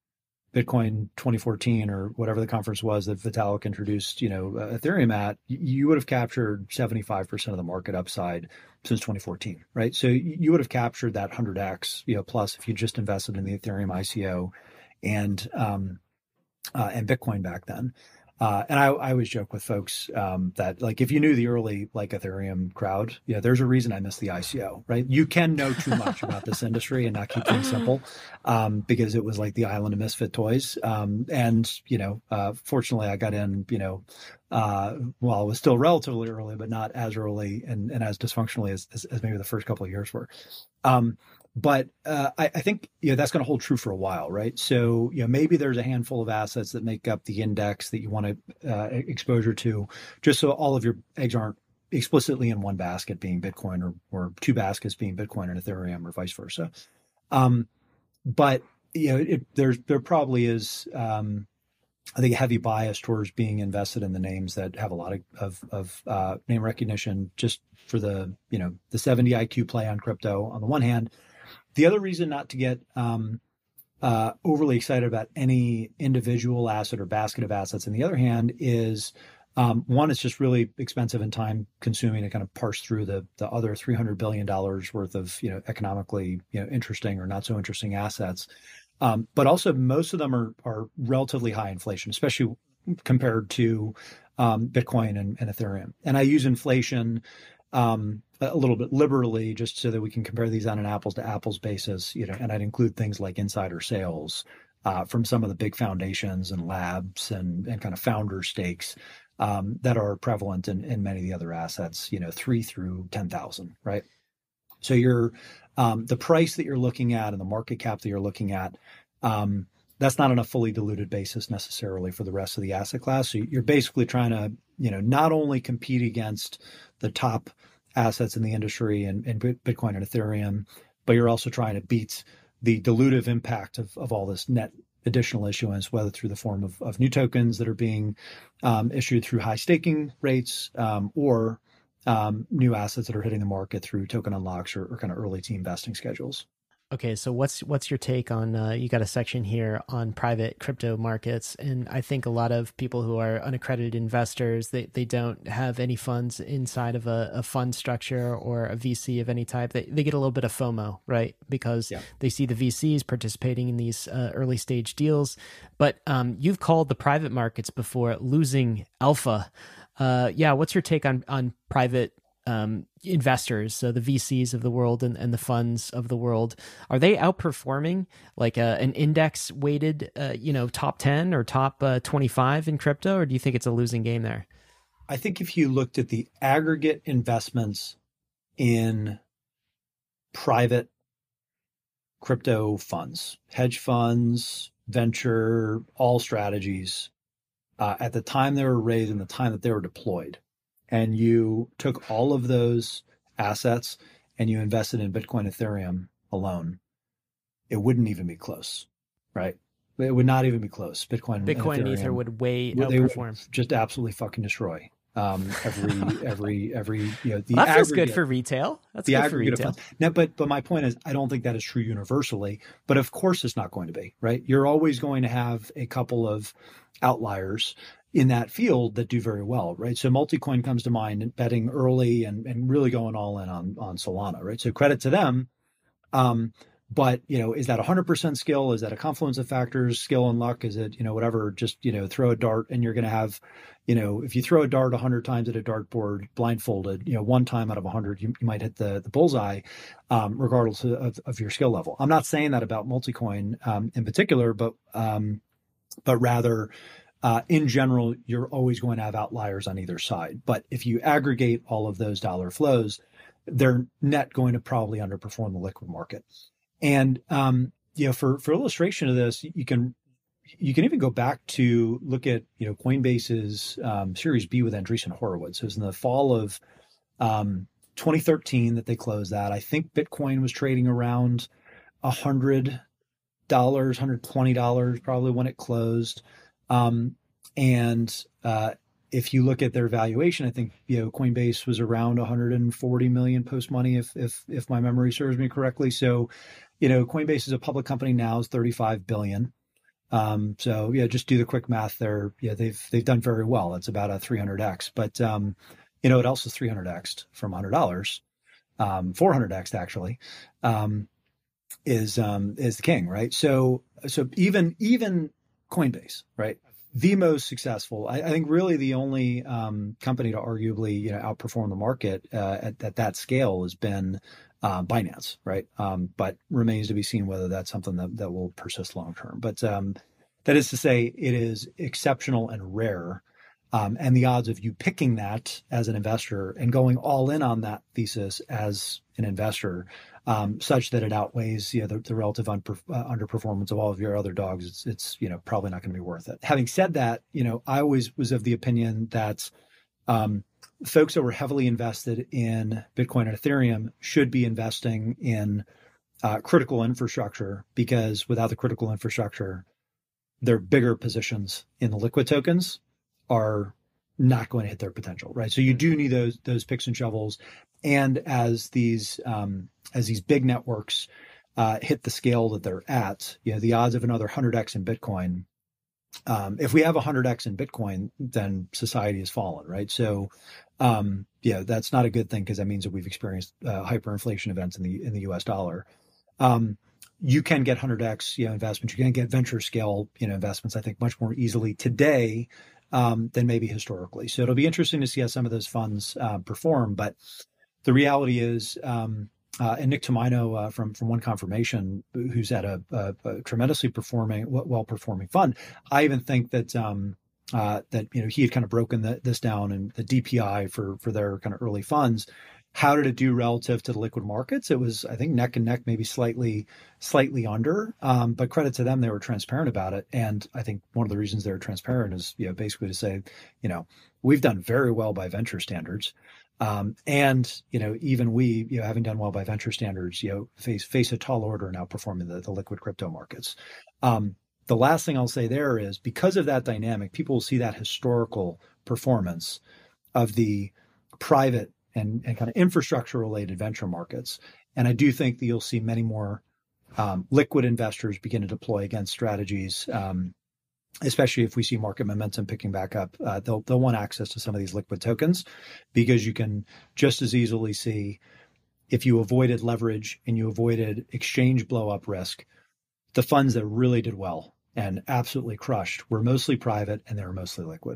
A: Bitcoin twenty fourteen or whatever the conference was that Vitalik introduced, you know, uh, Ethereum at, you would have captured seventy-five percent of the market upside since twenty fourteen, right? So you would have captured that one hundred x, you know, plus if you just invested in the Ethereum I C O and um, uh, and Bitcoin back then. Uh, and I, I always joke with folks um, that, like, if you knew the early, like, Ethereum crowd, yeah, there's a reason I missed the I C O, right? You can know too much about this industry and not keep things simple um, because it was like the island of misfit toys. Um, and, you know, uh, fortunately, I got in, you know, uh, well, it was still relatively early, but not as early and, and as dysfunctionally as, as, as maybe the first couple of years were. Um, But uh, I, I think you know that's going to hold true for a while, right? So you know maybe there's a handful of assets that make up the index that you want to uh, exposure to, just so all of your eggs aren't explicitly in one basket, being Bitcoin, or or two baskets being Bitcoin and Ethereum, or vice versa. Um, but you know it, there's there probably is um, I think a heavy bias towards being invested in the names that have a lot of of, of uh, name recognition, just for the you know the seventy I Q play on crypto on the one hand. The other reason not to get um, uh, overly excited about any individual asset or basket of assets, on the other hand, is um, one, it's just really expensive and time consuming to kind of parse through the the other three hundred billion dollars worth of you know economically you know interesting or not so interesting assets. Um, but also most of them are are relatively high inflation, especially compared to um, Bitcoin and, and Ethereum. And I use inflation Um, a little bit liberally, just so that we can compare these on an apples to apples basis, you know, and I'd include things like insider sales uh, from some of the big foundations and labs and, and kind of founder stakes um, that are prevalent in, in many of the other assets, you know, three through ten thousand, right? So you're, um, the price that you're looking at and the market cap that you're looking at, um, that's not on a fully diluted basis necessarily for the rest of the asset class. So you're basically trying to, you know, not only compete against the top assets in the industry and, and Bitcoin and Ethereum, but you're also trying to beat the dilutive impact of, of all this net additional issuance, whether through the form of, of new tokens that are being um, issued through high staking rates um, or um, new assets that are hitting the market through token unlocks or, or kind of early team vesting schedules.
B: Okay, so what's what's your take on, uh, you got a section here on private crypto markets, and I think a lot of people who are unaccredited investors, they, they don't have any funds inside of a, a fund structure or a V C of any type. They, they get a little bit of FOMO, right? Because yeah. they see the V Cs participating in these uh, early stage deals. But um, you've called the private markets before losing alpha. Uh, yeah, what's your take on, on private um, investors, so the V Cs of the world and, and the funds of the world? Are they outperforming like a, an index weighted, uh, you know, top ten or top uh, twenty-five in crypto, or do you think it's a losing game there?
A: I think if you looked at the aggregate investments in private crypto funds, hedge funds, venture, all strategies, uh, at the time they were raised and the time that they were deployed, and you took all of those assets and you invested in Bitcoin, Ethereum alone, it wouldn't even be close, right? It would not even be close. Bitcoin,
B: Bitcoin and,
A: and
B: Ether would way
A: they
B: outperform.
A: Would just absolutely fucking destroy um, every, every, every, you know, the
B: well, that feels
A: aggregate,
B: good for retail. That's
A: the
B: good
A: aggregate
B: for retail.
A: Of funds. Now, but, but my point is, I don't think that is true universally, but of course it's not going to be, right? You're always going to have a couple of outliers in that field that do very well, right? So Multicoin comes to mind, betting early and, and really going all in on, on Solana, right? So credit to them. Um, but, you know, is that one hundred percent skill? Is that a confluence of factors, skill and luck? Is it, you know, whatever, just, you know, throw a dart and you're going to have, you know, if you throw a dart one hundred times at a dartboard blindfolded, you know, one time out of one hundred, you, you might hit the, the bullseye, um, regardless of, of your skill level. I'm not saying that about Multicoin um, in particular, but, um, but rather, Uh, in general, you're always going to have outliers on either side. But if you aggregate all of those dollar flows, they're net going to probably underperform the liquid market. And, um, you know, for, for illustration of this, you can, you can even go back to look at, you know, Coinbase's um, Series B with Andreessen Horowitz. It was in the fall of um, twenty thirteen that they closed that. I think Bitcoin was trading around one hundred dollars, one hundred twenty dollars probably when it closed. Um, and uh, if you look at their valuation, I think, you know, Coinbase was around one hundred forty million post money, if if if my memory serves me correctly. So, you know, Coinbase is a public company now, is thirty-five billion. Um, so yeah, just do the quick math there. Yeah, they've they've done very well. It's about a three hundred x. But um, you know, it also is three hundred x from one hundred dollars, um, four hundred x actually, um, is um, is the king, right? So so even even Coinbase, right? The most successful, I, I think, really the only um, company to arguably, you know, outperform the market uh, at, at that scale has been uh, Binance, right? Um, but remains to be seen whether that's something that, that will persist long term. But um, that is to say, it is exceptional and rare. Um, and the odds of you picking that as an investor and going all in on that thesis as an investor, um, such that it outweighs, you know, the, the relative unper, uh, underperformance of all of your other dogs, it's, it's you know, probably not going to be worth it. Having said that, you know, I always was of the opinion that um, folks that were heavily invested in Bitcoin and Ethereum should be investing in uh, critical infrastructure, because without the critical infrastructure, their bigger positions in the liquid tokens are not going to hit their potential, right? So you do need those those picks and shovels, and as these um, as these big networks uh, hit the scale that they're at, you know, the odds of another one hundred x in Bitcoin. Um, if we have one hundred x in Bitcoin, then society has fallen, right? So, um, yeah, that's not a good thing, because that means that we've experienced uh, hyperinflation events in the in the U S dollar. Um, you can get one hundred x, you know, investments. You can get venture scale, you know, investments, I think, much more easily today Um, than maybe historically. So it'll be interesting to see how some of those funds uh, perform. But the reality is, um, uh, and Nick Tomino uh, from from One Confirmation, who's at a, a, a tremendously performing, well performing fund, I even think that um, uh, that you know he had kind of broken the, this down, and the D P I for for their kind of early funds. How did it do relative to the liquid markets? It was, I think, neck and neck, maybe slightly, slightly under. Um, but credit to them, they were transparent about it. And I think one of the reasons they're transparent is, you know, basically to say, you know, we've done very well by venture standards, um, and you know, even we, you know, having done well by venture standards, you know, face face a tall order in outperforming the, the liquid crypto markets. Um, the last thing I'll say there is, because of that dynamic, people will see that historical performance of the private and, and kind of infrastructure related venture markets. And I do think that you'll see many more um, liquid investors begin to deploy against strategies, um, especially if we see market momentum picking back up. Uh, they'll, they'll want access to some of these liquid tokens, because you can just as easily see, if you avoided leverage and you avoided exchange blow up risk, the funds that really did well and absolutely crushed were mostly private, and they were mostly liquid.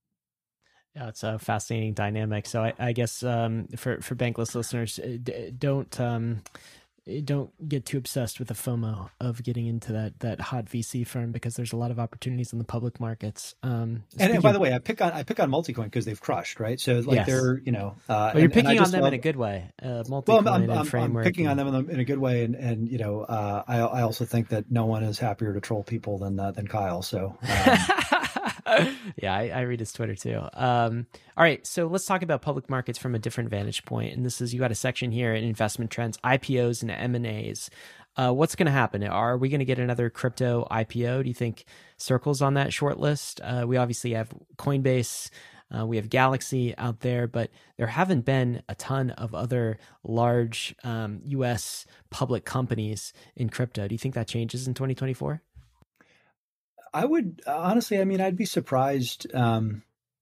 B: Yeah, it's a fascinating dynamic. So I, I guess um, for for Bankless listeners, d- don't um, don't get too obsessed with the FOMO of getting into that that hot V C firm, because there's a lot of opportunities in the public markets. Um,
A: and, and by the way, I pick on I pick on Multicoin because they've crushed, right? So like yes. they're you know, uh,
B: well, you're
A: and,
B: picking
A: and
B: on them
A: love,
B: in a good way. Uh, Multicoin
A: well, I'm, I'm,
B: and framework.
A: I'm picking
B: and,
A: on them in a good way, and and you know, uh, I I also think that no one is happier to troll people than uh, than Kyle. So. Um,
B: yeah, I, I read his Twitter too. Um, all right, so let's talk about public markets from a different vantage point. And this is, you got a section here in investment trends, I P Os and M and As. Uh, what's going to happen? Are we going to get another crypto I P O? Do you think Circle's on that short list? Uh, we obviously have Coinbase, uh, we have Galaxy out there, but there haven't been a ton of other large um, U S public companies in crypto. Do you think that changes in twenty twenty-four?
A: I would honestly, I mean, I'd be surprised um,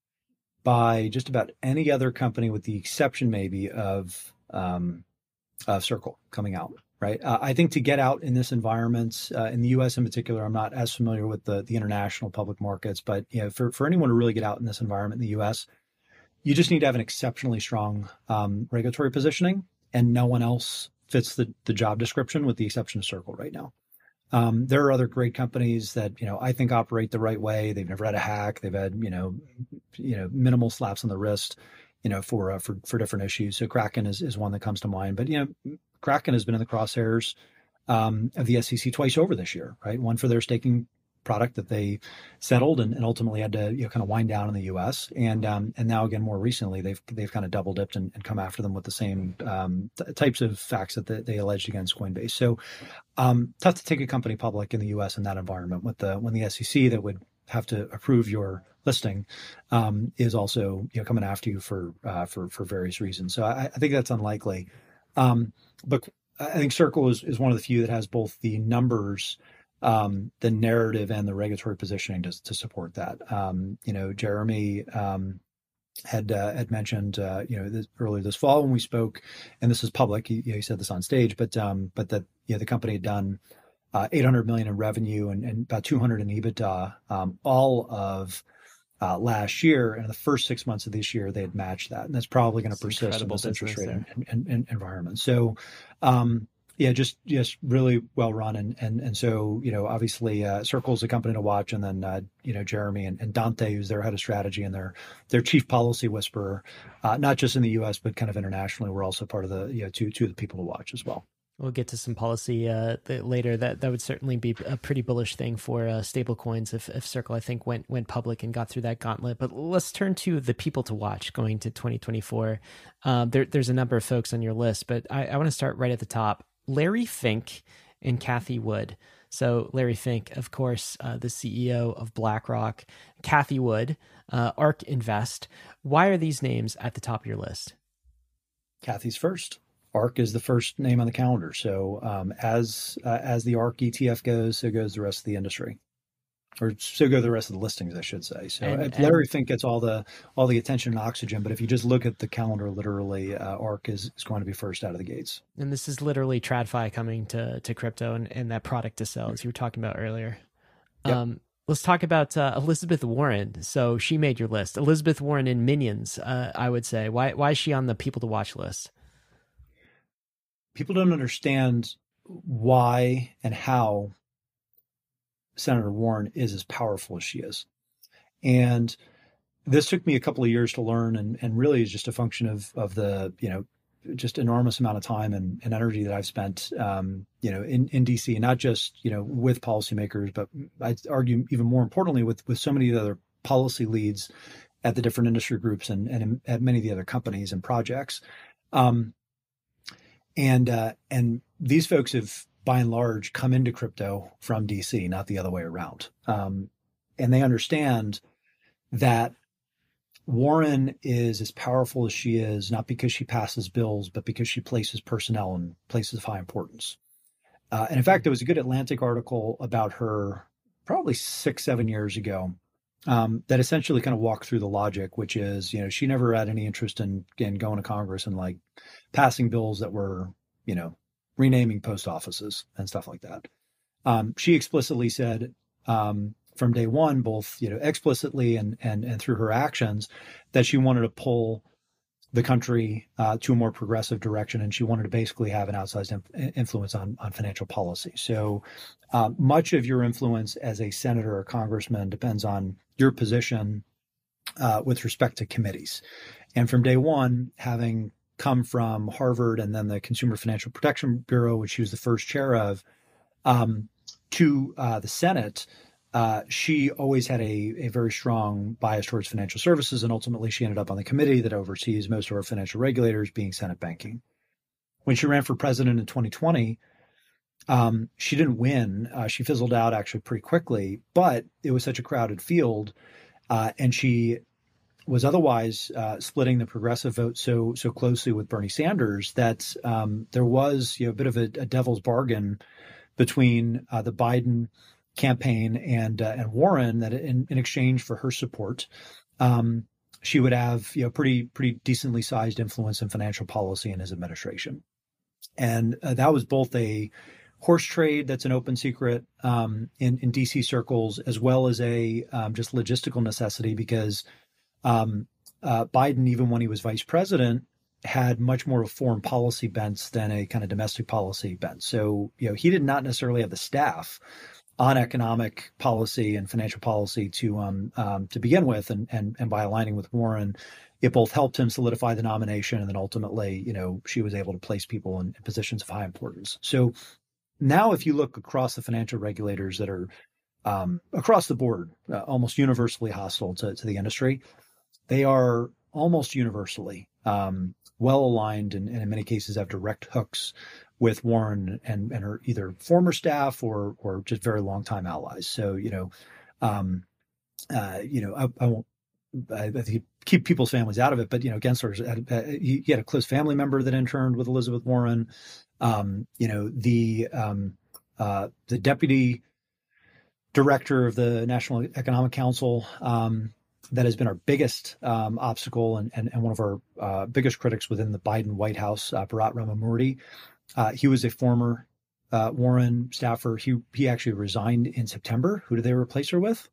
A: by just about any other company, with the exception maybe of um, uh, Circle coming out, right? Uh, I think to get out in this environment, uh, in the U S in particular, I'm not as familiar with the, the international public markets, but you know, for, for anyone to really get out in this environment in the U S, you just need to have an exceptionally strong um, regulatory positioning, and no one else fits the, the job description with the exception of Circle right now. Um, there are other great companies that, you know, I think operate the right way. They've never had a hack. They've had, you know, you know, minimal slaps on the wrist, you know, for, uh, for, for different issues. So Kraken is, is one that comes to mind, but, you know, Kraken has been in the crosshairs, um, of the S E C twice over this year, right? One for their staking product that they settled and, and ultimately had to, you know, kind of wind down in the U S. And, um, and now again, more recently, they've, they've kind of double dipped and, and come after them with the same, um, th- types of facts that they, they alleged against Coinbase. So, um, tough to take a company public in the U S in that environment with the, when the S E C that would have to approve your listing, um, is also, you know, coming after you for uh, for for various reasons. So I, I think that's unlikely. Um, but I think Circle is, is one of the few that has both the numbers, um, the narrative, and the regulatory positioning to to support that. Um, you know, Jeremy um, had uh, had mentioned, uh, you know, this, earlier this fall when we spoke, and this is public. He, he said this on stage, but um, but that you know, the company had done uh, eight hundred million in revenue and, and about two hundred in EBITDA, um, all of uh, last year, and in the first six months of this year, they had matched that, and that's probably going to persist in this interest rate and, and, and environment. So, um, yeah, just just really well run, and and and so you know, obviously, uh, Circle's a company to watch, and then uh, you know, Jeremy and, and Dante, who's their head of strategy and their their chief policy whisperer, uh, not just in the U S but kind of internationally, we're also part of the you know two two of the people to watch as well.
B: We'll get to some policy uh, later. That that would certainly be a pretty bullish thing for uh, stable coins if, if Circle, I think, went went public and got through that gauntlet. But let's turn to the people to watch going to twenty twenty-four. Um, there, there's a number of folks on your list, but I, I want to start right at the top. Larry Fink and Cathie Wood. So Larry Fink, of course, uh, the C E O of BlackRock. Cathie Wood, uh, ARK Invest. Why are these names at the top of your list?
A: Cathie's first. ARK is the first name on the calendar. So um, as uh, as the ARK E T F goes, so goes the rest of the industry, or so go the rest of the listings, I should say. So and, and, Larry Fink gets all the all the attention and oxygen, but if you just look at the calendar, literally, uh, ARK is, is going to be first out of the gates.
B: And this is literally TradFi coming to to crypto and, and that product to sell, as you were talking about earlier. Yep. Um, let's talk about uh, Elizabeth Warren. So she made your list. Elizabeth Warren in Minions, uh, I would say. Why why is she on the people to watch list?
A: People don't understand why and how Senator Warren is as powerful as she is. And this took me a couple of years to learn, and, and really is just a function of, of the, you know, just enormous amount of time and, and energy that I've spent, um, you know, in, in D C, not just, you know, with policymakers, but I'd argue even more importantly with, with so many other policy leads at the different industry groups and, and at many of the other companies and projects. Um, And uh, and these folks have, by and large, come into crypto from D C, not the other way around. Um, and they understand that Warren is as powerful as she is, not because she passes bills, but because she places personnel in places of high importance. Uh, and in fact, there was a good Atlantic article about her probably six, seven years ago um, that essentially kind of walked through the logic, which is, you know, she never had any interest in, in going to Congress and like passing bills that were, you know, renaming post offices and stuff like that. Um, she explicitly said um, from day one, both, you know, explicitly and, and, and through her actions, that she wanted to pull the country uh, to a more progressive direction. And she wanted to basically have an outsized in- influence on, on financial policy. So uh, much of your influence as a senator or congressman depends on your position uh, with respect to committees. And from day one, having come from Harvard and then the Consumer Financial Protection Bureau, which she was the first chair of, um, to uh, the Senate, uh, she always had a, a very strong bias towards financial services. And ultimately, she ended up on the committee that oversees most of our financial regulators, being Senate Banking. When she ran for president in twenty twenty, um, she didn't win. Uh, she fizzled out actually pretty quickly, but it was such a crowded field. Uh, and she was otherwise uh, splitting the progressive vote so so closely with Bernie Sanders that um, there was, you know, a bit of a, a devil's bargain between uh, the Biden campaign and uh, and Warren, that in, in exchange for her support, um, she would have, you know, pretty pretty decently sized influence in financial policy in his administration. And uh, that was both a horse trade that's an open secret um, in, in D C circles, as well as a um, just logistical necessity, because um, uh, Biden, even when he was vice president, had much more of a foreign policy bent than a kind of domestic policy bent. So, you know, he did not necessarily have the staff on economic policy and financial policy to um, um, to begin with. And, and and by aligning with Warren, it both helped him solidify the nomination, and then ultimately, you know, she was able to place people in, in positions of high importance. So now if you look across the financial regulators that are um, across the board, uh, almost universally hostile to, to the industry, they are almost universally um, well aligned and, and in many cases have direct hooks with Warren and, and her either former staff or or just very long time allies. So, you know, um, uh, you know, I, I won't, I, I think keep people's families out of it, but, you know, Gensler, uh, he, he had a close family member that interned with Elizabeth Warren. Um, you know, the, um, uh, the deputy director of the National Economic Council, um, that has been our biggest um, obstacle and, and, and one of our uh, biggest critics within the Biden White House, uh, Bharat Ramamurthy. Uh, he was a former uh, Warren staffer. He he actually resigned in September. Who did they replace her with?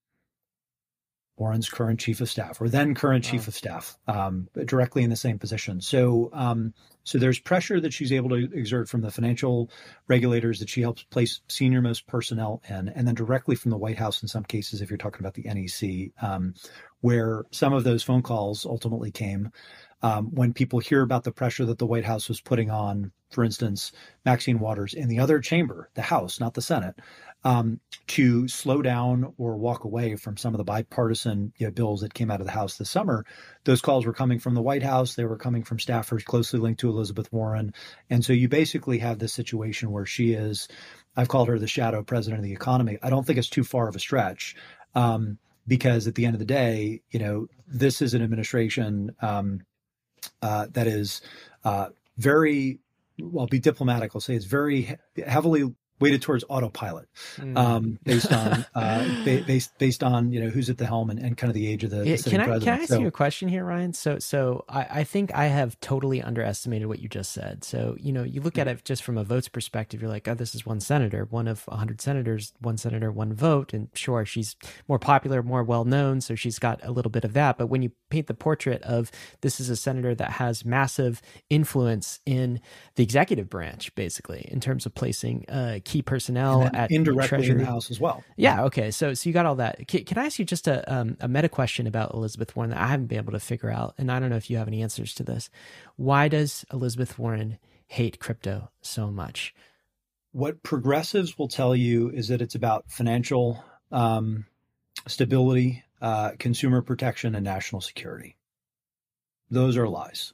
A: Warren's current chief of staff, or then current wow. chief of staff, um, directly in the same position. So, um, so there's pressure that she's able to exert from the financial regulators that she helps place senior most personnel in, and then directly from the White House in some cases, if you're talking about the N E C, um, where some of those phone calls ultimately came um, when people hear about the pressure that the White House was putting on, for instance, Maxine Waters in the other chamber, the House, not the Senate, um, to slow down or walk away from some of the bipartisan you know, bills that came out of the House this summer. Those calls were coming from the White House. They were coming from staffers closely linked to Elizabeth Warren. And so you basically have this situation where she is, I've called her the shadow president of the economy. I don't think it's too far of a stretch um, because at the end of the day, you know, this is an administration um, uh, that is uh, very, well, I'll be diplomatic. I'll say it's very he- heavily weighted towards autopilot, mm. um, based on uh, ba- based based on you know who's at the helm and, and kind of the age of the, the
B: yeah,
A: sitting
B: can I,
A: president.
B: Can I ask so, you a question here, Ryan? So so I, I think I have totally underestimated what you just said. So you know you look mm. at it just from a votes perspective. You're like, oh, this is one senator, one of one hundred senators, one senator, one vote, and sure, she's more popular, more well known, so she's got a little bit of that. But when you paint the portrait of this is a senator that has massive influence in the executive branch, basically in terms of placing uh, key personnel at
A: indirectly
B: Treasury.
A: in the House as well.
B: Yeah. Okay. So, so you got all that. Can, can I ask you just a, um, a meta question about Elizabeth Warren that I haven't been able to figure out? And I don't know if you have any answers to this. Why does Elizabeth Warren hate crypto so much?
A: What progressives will tell you is that it's about financial um, stability, uh, consumer protection, and national security. Those are lies.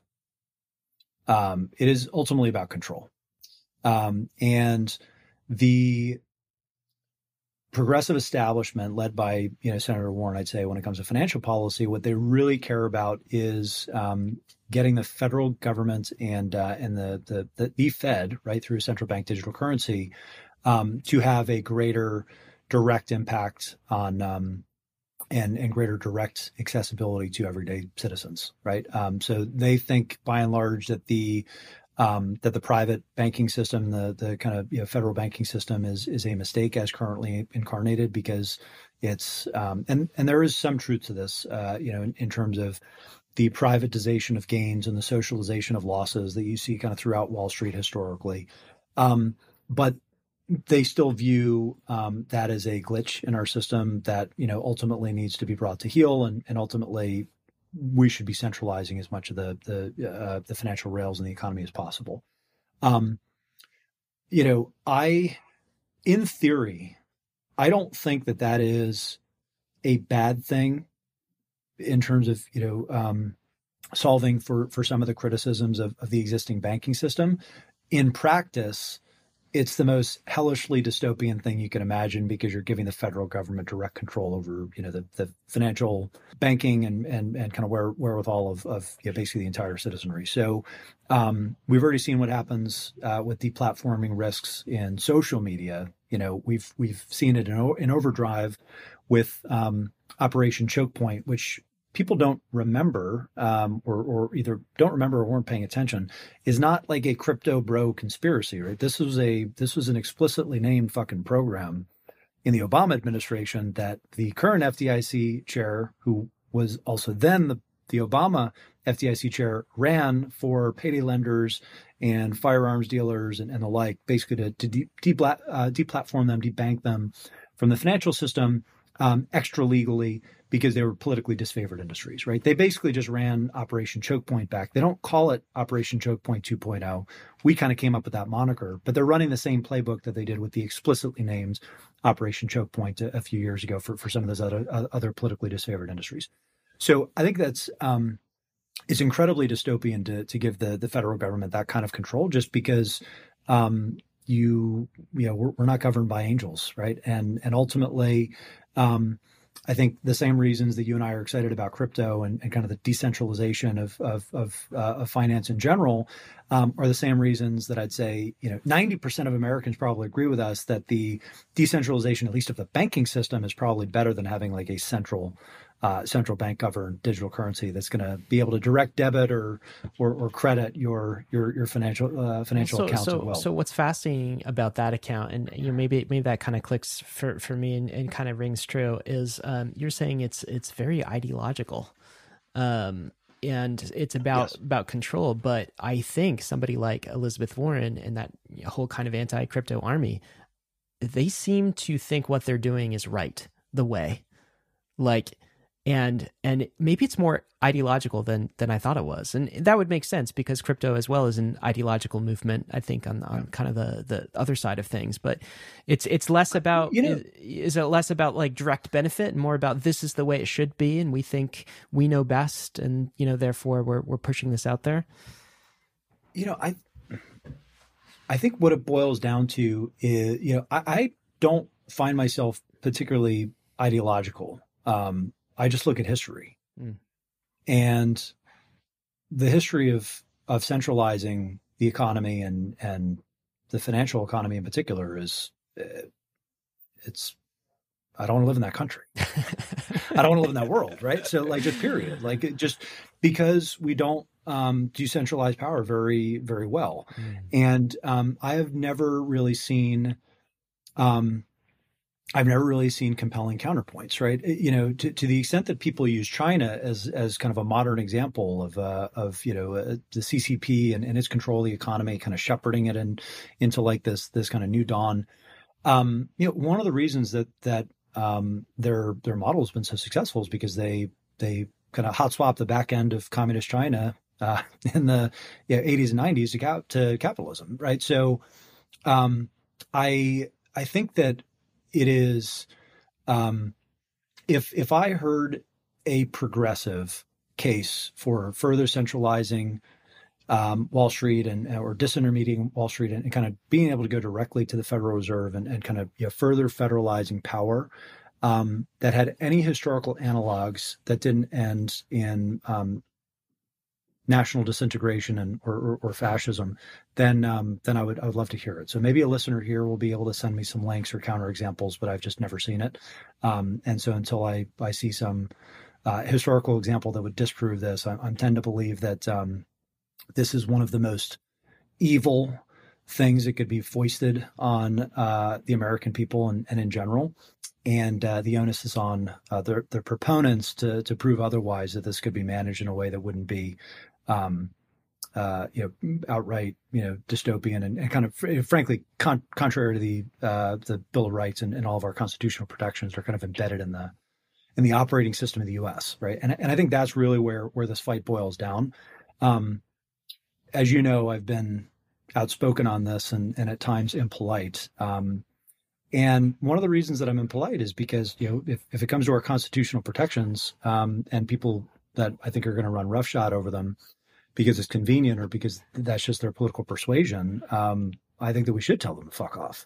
A: Um, it is ultimately about control. Um, and the progressive establishment led by, you know, Senator Warren, I'd say when it comes to financial policy, what they really care about is um, getting the federal government and uh, and the, the the the Fed, right, through central bank digital currency, um, to have a greater direct impact on um, and and greater direct accessibility to everyday citizens, right? Um, so they think, by and large, that the Um, that the private banking system, the the kind of you know, federal banking system is is a mistake as currently incarnated because it's um, and and there is some truth to this, uh, you know, in, in terms of the privatization of gains and the socialization of losses that you see kind of throughout Wall Street historically. Um, but they still view um, that as a glitch in our system that you know ultimately needs to be brought to heel, and and ultimately we should be centralizing as much of the the uh, the financial rails in the economy as possible. Um, you know, I, in theory, I don't think that that is a bad thing in terms of you know um, solving for for some of the criticisms of, of the existing banking system. In practice, it's the most hellishly dystopian thing you can imagine because you're giving the federal government direct control over, you know, the, the financial banking and, and, and kind of where, wherewithal of, of you know, basically the entire citizenry. So um, we've already seen what happens uh, with deplatforming risks in social media. You know, we've we've seen it in, in overdrive with um, Operation Choke Point, which people don't remember um, or, or either don't remember or weren't paying attention, is not like a crypto bro conspiracy, right? This was a this was an explicitly named fucking program in the Obama administration that the current F D I C chair, who was also then the, the Obama F D I C chair, ran for payday lenders and firearms dealers and, and the like, basically to, to de, de, uh, deplatform them, debank them from the financial system um, extra legally, because they were politically disfavored industries, right? They basically just ran Operation Choke Point back. They don't call it Operation Choke Point two point oh. We kind of came up with that moniker, but they're running the same playbook that they did with the explicitly named Operation Choke Point a, a few years ago for, for some of those other uh, other politically disfavored industries. So I think that's um, it's incredibly dystopian to to give the the federal government that kind of control, just because um, you you know we're, we're not governed by angels, right? And and ultimately. Um, I think the same reasons that you and I are excited about crypto and, and kind of the decentralization of of of, uh, of finance in general um, are the same reasons that I'd say, you know, ninety percent of Americans probably agree with us that the decentralization, at least of the banking system, is probably better than having like a central uh, central bank governed digital currency that's going to be able to direct debit or or, or credit your your your financial uh, financial
B: so,
A: accounts
B: so,
A: as well.
B: So what's fascinating about that account, and you know, maybe maybe that kind of clicks for, for me and, and kind of rings true, is um, you're saying it's it's very ideological, um, and it's about
A: Yes.
B: about control. But I think somebody like Elizabeth Warren and that whole kind of anti-crypto army, they seem to think what they're doing is right the way, like. And and maybe it's more ideological than than I thought it was, and that would make sense because crypto as well is an ideological movement. I think on on kind of the the other side of things, but it's it's less about
A: You know-
B: is, is it less about like direct benefit and more about this is the way it should be, and we think we know best, and you know therefore we're we're pushing this out there.
A: You know, I I think what it boils down to is, you know, I, I don't find myself particularly ideological. Um, I just look at history,
B: Mm.
A: and the history of of centralizing the economy and and the financial economy in particular is uh, it's. I don't want to live in that country. I don't want to live in that world, right? So, like, just period. Like, it just because we don't um, decentralize power very, very well,
B: Mm.
A: and um, I have never really seen. Um, I've never really seen compelling counterpoints, right? You know, to, to the extent that people use China as as kind of a modern example of uh, of you know uh, the C C P and, and its control of the economy, kind of shepherding it in, into like this this kind of new dawn. Um, you know, one of the reasons that that um, their their model has been so successful is because they they kind of hot swap the back end of communist China uh, in the yeah, eighties and nineties to, cap- to capitalism, right? So um, I I think that. It is, um, if if I heard a progressive case for further centralizing um, Wall Street and or disintermediating Wall Street and, and kind of being able to go directly to the Federal Reserve and, and kind of you know, further federalizing power um, that had any historical analogs that didn't end in um, national disintegration and or, or, or fascism, then um, then I would I would love to hear it. So maybe a listener here will be able to send me some links or counterexamples, but I've just never seen it. Um, and so until I I see some uh, historical example that would disprove this, I, I tend to believe that um, this is one of the most evil things that could be foisted on uh, the American people and, and in general. And uh, the onus is on uh, their, their proponents to to prove otherwise, that this could be managed in a way that wouldn't be Um, uh, you know, outright, you know, dystopian and, and kind of, fr- frankly, con- contrary to the uh, the Bill of Rights and, and all of our constitutional protections are kind of embedded in the in the operating system of the U S, right? And and I think that's really where where this fight boils down. Um, as you know, I've been outspoken on this and and at times impolite. Um, and one of the reasons that I'm impolite is because, you know, if if it comes to our constitutional protections um, and people that I think are going to run roughshod over them because it's convenient or because that's just their political persuasion, um, I think that we should tell them to fuck off.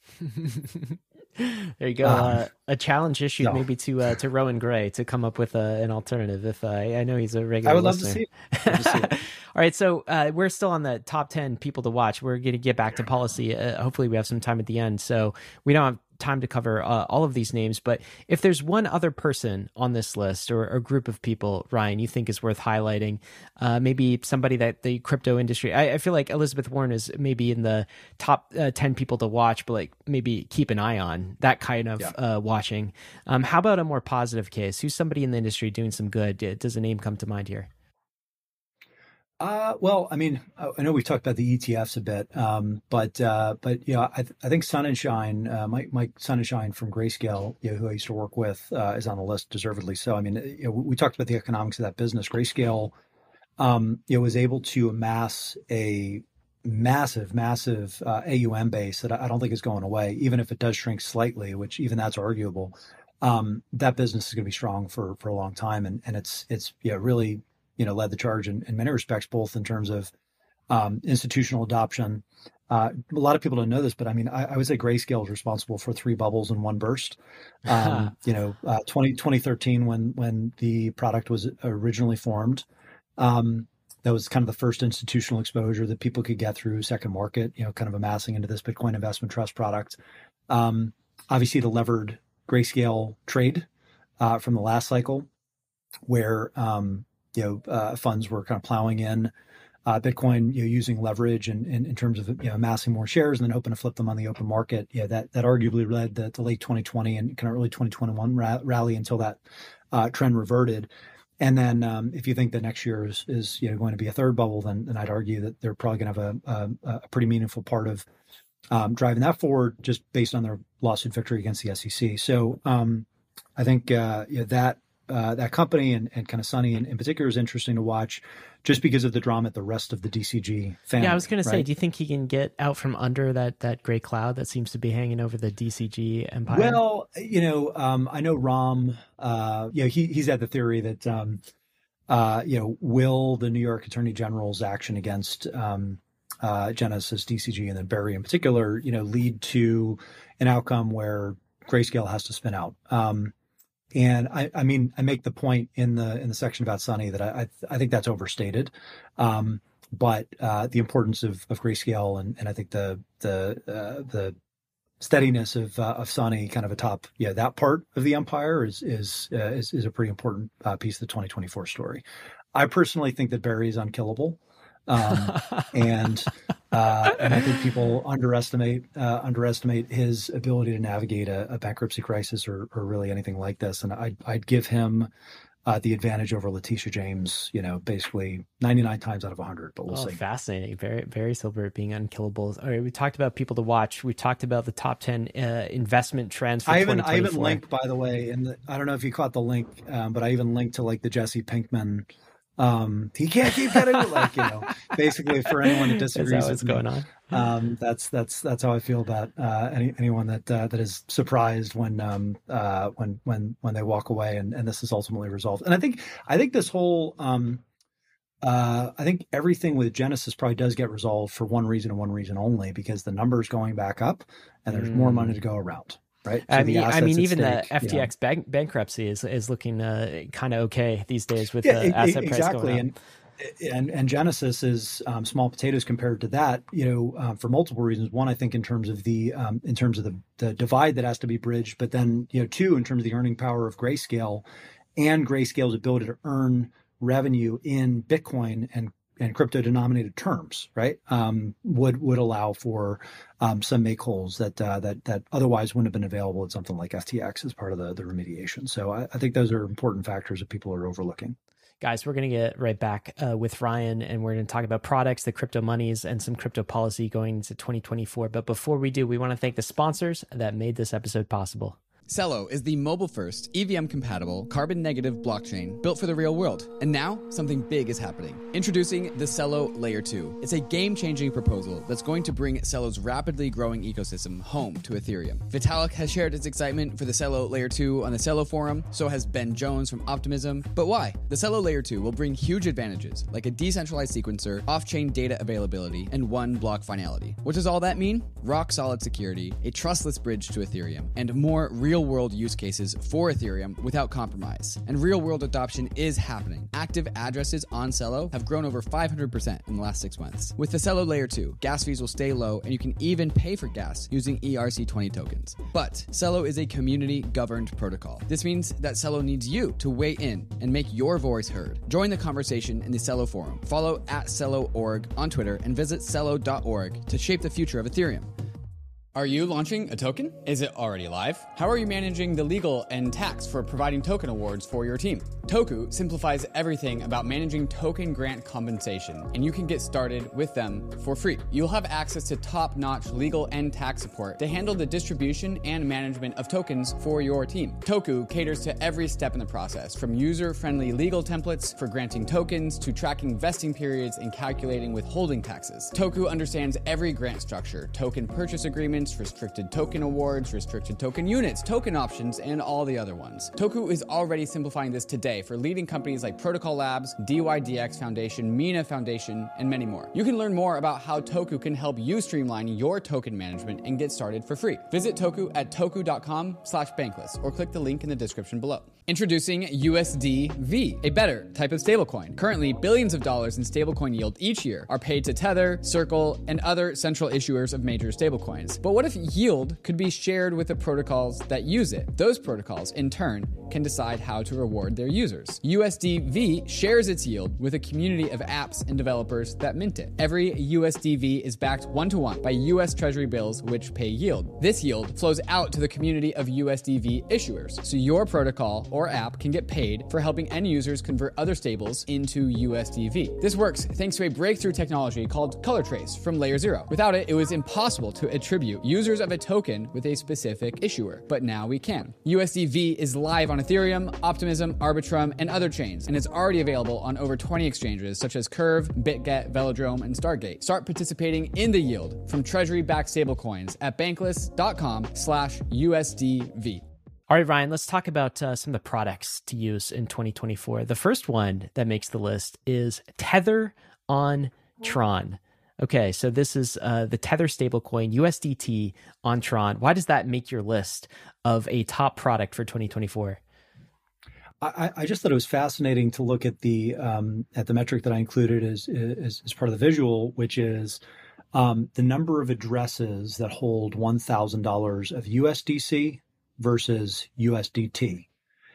B: There you go.
A: Um,
B: uh, a challenge issued
A: no.
B: maybe to uh, to Rowan Gray to come up with a, an alternative. If uh, I know he's a regular,
A: I would love to
B: listener.
A: see it. Love to see it.
B: All right, so uh, we're still on the top ten people to watch. We're going to get back to policy. Uh, hopefully, we have some time at the end, so we don't have time to cover uh, all of these names. But if there's one other person on this list or a group of people, Ryan, you think is worth highlighting, uh, maybe somebody that the crypto industry, I, I feel like Elizabeth Warren is maybe in the top uh, ten people to watch, but like maybe keep an eye on that kind of
A: Yeah.
B: uh, watching. Um, how about a more positive case? Who's somebody in the industry doing some good? Does a name come to mind here?
A: Uh, well, I mean, I know we've talked about the E T Fs a bit, um, but uh, but you know, I, th- I think Sun and Shine, uh, Mike, Mike Sun and Shine from Grayscale, you know, who I used to work with, uh, is on the list, deservedly so. I mean, you know, we talked about the economics of that business. Grayscale, um, you know, was able to amass a massive, massive uh, A U M base that I don't think is going away, even if it does shrink slightly, which even that's arguable. Um, that business is going to be strong for for a long time, and and it's it's yeah really. you know, led the charge in, in many respects, both in terms of um, institutional adoption Uh, a lot of people don't know this, but I mean, I, I would say Grayscale is responsible for three bubbles in one burst. Um, you know, uh, twenty, twenty thirteen, when when the product was originally formed, um, that was kind of the first institutional exposure that people could get through second market, you know, kind of amassing into this Bitcoin investment trust product. Um, obviously, the levered Grayscale trade uh, from the last cycle, where um, you know uh, funds were kind of plowing in uh, Bitcoin, you know, using leverage and in, in terms of you know amassing more shares and then hoping to flip them on the open market. Yeah, that that arguably led to, to late twenty twenty and kind of early twenty twenty-one ra- rally until that uh, trend reverted. And then um, if you think the next year is, is you know going to be a third bubble, then, then I'd argue that they're probably going to have a, a, a pretty meaningful part of um, driving that forward, just based on their lawsuit victory against the S E C. So um, I think uh, you know, that uh, that company and, and kind of Sunny in, in particular is interesting to watch, just because of the drama at the rest of the D C G family.
B: Yeah, I was going to say,
A: right?
B: do you think he can get out from under that that gray cloud that seems to be hanging over the D C G empire?
A: Well, you know, um, I know Ram, uh, you know, he, he's had the theory that, um, uh, you know, will the New York Attorney General's action against um, uh, Genesis, D C G, and then Berry in particular, you know, lead to an outcome where Grayscale has to spin out. Um, And I, I mean, I make the point in the in the section about Sunny that I I, I think that's overstated, um, but uh, the importance of, of Grayscale and, and I think the the uh, the steadiness of uh, of Sunny kind of atop yeah that part of the empire is is uh, is, is a pretty important uh, piece of the twenty twenty-four story. I personally think that Berry is unkillable. um, and uh, and I think people underestimate uh, underestimate his ability to navigate a, a bankruptcy crisis or, or really anything like this. And I'd, I'd give him uh, the advantage over Letitia James, you know, basically ninety-nine times out of one hundred. But we'll
B: oh,
A: see.
B: Fascinating. Barry, Barry Silbert being unkillable. All right, we talked about people to watch. We talked about the top ten uh, investment trends for
A: I even
B: twenty twenty-four.
A: I even linked, by the way, and I don't know if you caught the link, um, but I even linked to like the Jesse Pinkman. Um, he can't keep getting it, like, you know, basically for anyone who disagrees
B: what's
A: with
B: going
A: me,
B: on.
A: Um, that's, that's, that's how I feel about, uh, any, anyone that, uh, that is surprised when, um, uh, when, when, when they walk away and, and this is ultimately resolved. And I think, I think this whole, um, uh, I think everything with Genesis probably does get resolved for one reason and one reason only, because the number's going back up and there's mm. more money to go around. Right. So
B: I mean, I mean, even
A: stake,
B: the F T X
A: you know.
B: bank, bankruptcy is is looking uh, kind of okay these days with
A: yeah,
B: the
A: it,
B: asset
A: it,
B: price
A: exactly.
B: going up.
A: And, and and Genesis is um, small potatoes compared to that, you know, uh, for multiple reasons. One, I think in terms of the um, in terms of the, the divide that has to be bridged, but then, you know, two, in terms of the earning power of Grayscale and Grayscale's ability to earn revenue in Bitcoin and and crypto denominated terms, right, um, would would allow for um, some make wholes that uh, that that otherwise wouldn't have been available at something like F T X as part of the, the remediation. So I, I think those are important factors that people are overlooking.
B: Guys, we're going to get right back uh, with Ryan, and we're going to talk about products, the crypto monies, and some crypto policy going into twenty twenty-four. But before we do, we want to thank the sponsors that made this episode possible.
C: Celo is the mobile-first, E V M-compatible, carbon-negative blockchain built for the real world. And now, something big is happening. Introducing the Celo Layer two. It's a game-changing proposal that's going to bring Celo's rapidly growing ecosystem home to Ethereum. Vitalik has shared his excitement for the Celo Layer two on the Celo forum, so has Ben Jones from Optimism. But why? The Celo Layer two will bring huge advantages, like a decentralized sequencer, off-chain data availability, and one-block finality. What does all that mean? Rock-solid security, a trustless bridge to Ethereum, and more real real-world use cases for Ethereum without compromise. And real-world adoption is happening. Active addresses on Celo have grown over five hundred percent in the last six months. With the Celo Layer two, gas fees will stay low, and you can even pay for gas using E R C twenty tokens. But Celo is a community-governed protocol. This means that Celo needs you to weigh in and make your voice heard. Join the conversation in the Celo forum. Follow at Celo dot org on Twitter and visit Celo dot org to shape the future of Ethereum. Are you launching a token? Is it already live? How are you managing the legal and tax for providing token awards for your team? Toku simplifies everything about managing token grant compensation, and you can get started with them for free. You'll have access to top-notch legal and tax support to handle the distribution and management of tokens for your team. Toku caters to every step in the process, from user-friendly legal templates for granting tokens to tracking vesting periods and calculating withholding taxes. Toku understands every grant structure, token purchase agreement, agreements, restricted token awards, restricted token units, token options, and all the other ones. Toku is already simplifying this today for leading companies like Protocol Labs, D Y D X Foundation, Mina Foundation, and many more. You can learn more about how Toku can help you streamline your token management and get started for free. Visit Toku at toku.com slash bankless or click the link in the description below. Introducing U S D V, a better type of stablecoin. Currently, billions of dollars in stablecoin yield each year are paid to Tether, Circle, and other central issuers of major stablecoins. But what if yield could be shared with the protocols that use it? Those protocols, in turn, can decide how to reward their users. U S D V shares its yield with a community of apps and developers that mint it. Every U S D V is backed one-to-one by U S Treasury bills which pay yield. This yield flows out to the community of U S D V issuers, so your protocol or app can get paid for helping end users convert other stables into U S D V. This works thanks to a breakthrough technology called Color Trace from Layer Zero. Without it, it was impossible to attribute users of a token with a specific issuer, but now we can. U S D V is live on Ethereum, Optimism, Arbitrum, and other chains, and it's already available on over twenty exchanges such as Curve, BitGet, Velodrome, and Stargate. Start participating in the yield from Treasury-backed stablecoins at bankless.com slash USDV.
B: All right, Ryan, let's talk about uh, some of the products to use in twenty twenty-four. The first one that makes the list is Tether on Tron. Okay, so this is uh, the Tether stablecoin, U S D T on Tron. Why does that make your list of a top product for twenty twenty-four?
A: I, I just thought it was fascinating to look at the um, at the metric that I included as, as, as part of the visual, which is um, the number of addresses that hold one thousand dollars of U S D C versus U S D T.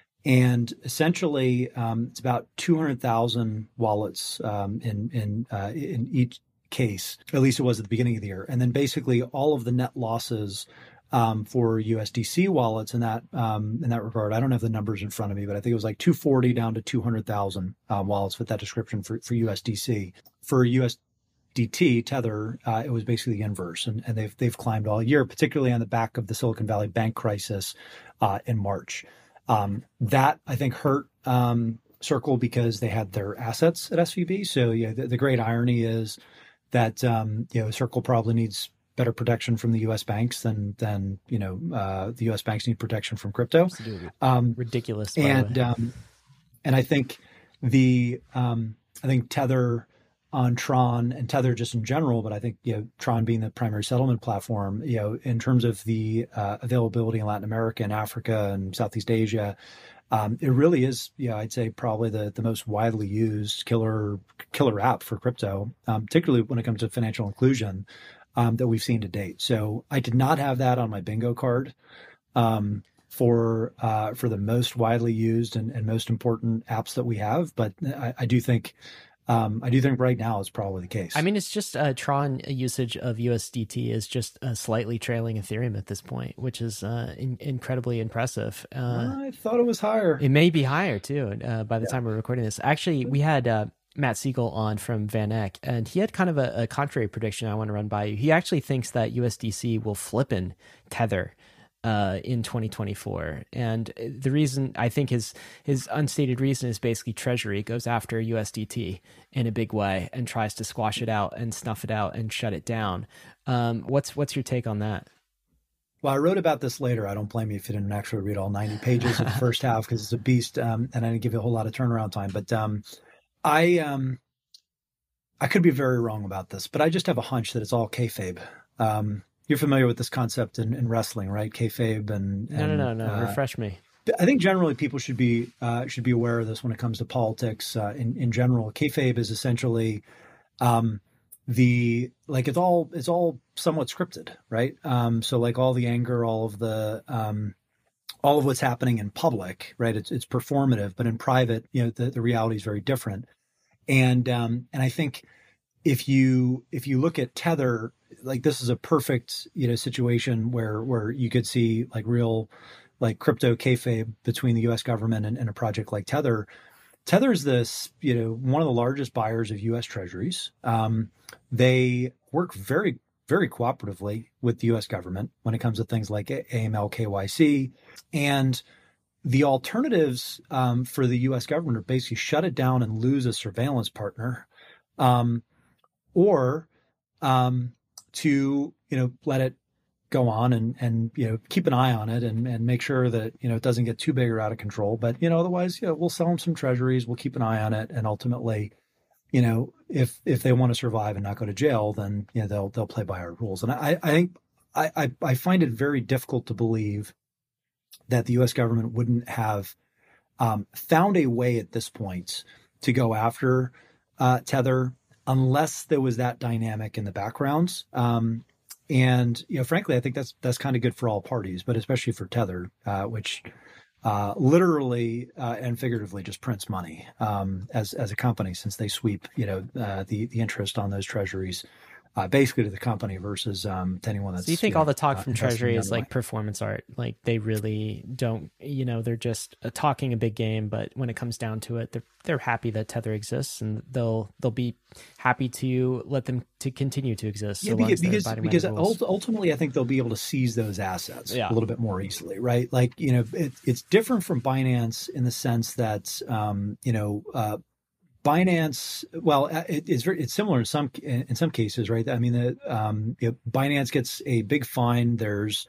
A: And essentially, um, it's about two hundred thousand wallets um, in in uh, in each case. At least it was at the beginning of the year. And then basically all of the net losses um, for U S D C wallets in that um, in that regard. I don't have the numbers in front of me, but I think it was like two hundred forty down to two hundred thousand uh, wallets with that description for, for U S D C. For U S D T, Tether, uh, it was basically the inverse, and, and they've they've climbed all year, particularly on the back of the Silicon Valley Bank crisis uh, in March. Um, that I think hurt um, Circle because they had their assets at S V B. So yeah, the, the great irony is that um, you know Circle probably needs better protection from the U S banks than than you know uh, the U S banks need protection from crypto.
B: Um, Ridiculous, by
A: and
B: the way.
A: Um, and I think the um, I think Tether on Tron and Tether just in general, but I think, you know, Tron being the primary settlement platform, you know, in terms of the uh, availability in Latin America and Africa and Southeast Asia, um, it really is, yeah, I'd say probably the, the most widely used killer killer app for crypto, um, particularly when it comes to financial inclusion um, that we've seen to date. So I did not have that on my bingo card um, for uh, for the most widely used and, and most important apps that we have, but I, I do think. Um, I do think right now is probably the case.
B: I mean, it's just uh, Tron usage of U S D T is just uh, slightly trailing Ethereum at this point, which is uh, in- incredibly impressive. Uh,
A: I thought it was higher.
B: It may be higher too uh, by the
A: yeah.
B: time we're recording this. Actually, we had uh, Matt Siegel on from Van Eck, and he had kind of a, a contrary prediction I want to run by you. He actually thinks that U S D C will flip in Tether uh, in twenty twenty-four. And the reason, I think his his unstated reason is basically Treasury goes after U S D T in a big way and tries to squash it out and snuff it out and shut it down. Um, what's what's your take on that?
A: Well, I wrote about this later. I don't blame you if you didn't actually read all ninety pages of the first half because it's a beast, um, and I didn't give you a whole lot of turnaround time. But um, I um, I could be very wrong about this, but I just have a hunch that it's all kayfabe. Um, You're familiar with this concept in, in wrestling, right? Kayfabe and, and
B: no, no, no, no.
A: Uh,
B: Refresh me.
A: I think generally people should be uh, should be aware of this when it comes to politics. Uh, in in general, kayfabe is essentially um, the like it's all it's all somewhat scripted, right? Um, so like all the anger, all of the um, all of what's happening in public, right? It's it's performative, but in private, you know, the, the reality is very different. And um, and I think if you if you look at Tether, like this is a perfect, you know, situation where where you could see like real like crypto kayfabe between the U S government and, and a project like Tether. Tether is this, you know, one of the largest buyers of U S treasuries. Um, they work very, very cooperatively with the U S government when it comes to things like A M L K Y C. And the alternatives um, for the U S government are basically shut it down and lose a surveillance partner, um, or um, to, you know, let it go on and, and, you know, keep an eye on it and, and make sure that, you know, it doesn't get too big or out of control. But, you know, otherwise, you know, we'll sell them some treasuries. We'll keep an eye on it. And ultimately, you know, if, if they want to survive and not go to jail, then, you know, they'll, they'll play by our rules. And I, I think I, I, I find it very difficult to believe that the U S government wouldn't have um, found a way at this point to go after uh, Tether unless there was that dynamic in the background. Um, And, you know, frankly, I think that's that's kind of good for all parties, but especially for Tether, uh, which uh, literally uh, and figuratively just prints money um, as as a company, since they sweep, you know, uh, the the interest on those treasuries uh, basically to the company versus um, to anyone that's.
B: So you think
A: you
B: all
A: know,
B: the talk
A: uh,
B: from Treasury is like
A: way.
B: performance art? Like they really don't, you know, they're just uh, talking a big game, but when it comes down to it, they're they're happy that Tether exists, and they'll they'll be happy to let them to continue to exist.
A: Yeah,
B: so long
A: because
B: as
A: because, because
B: the rules.
A: ultimately, I think they'll be able to seize those assets
B: Yeah.
A: a little bit more easily, right? Like, you know, it, it's different from Binance in the sense that, um, you know, uh, Binance, well, it, it's very, it's similar in some in some cases, right? I mean, the, um, you know, Binance gets a big fine. There's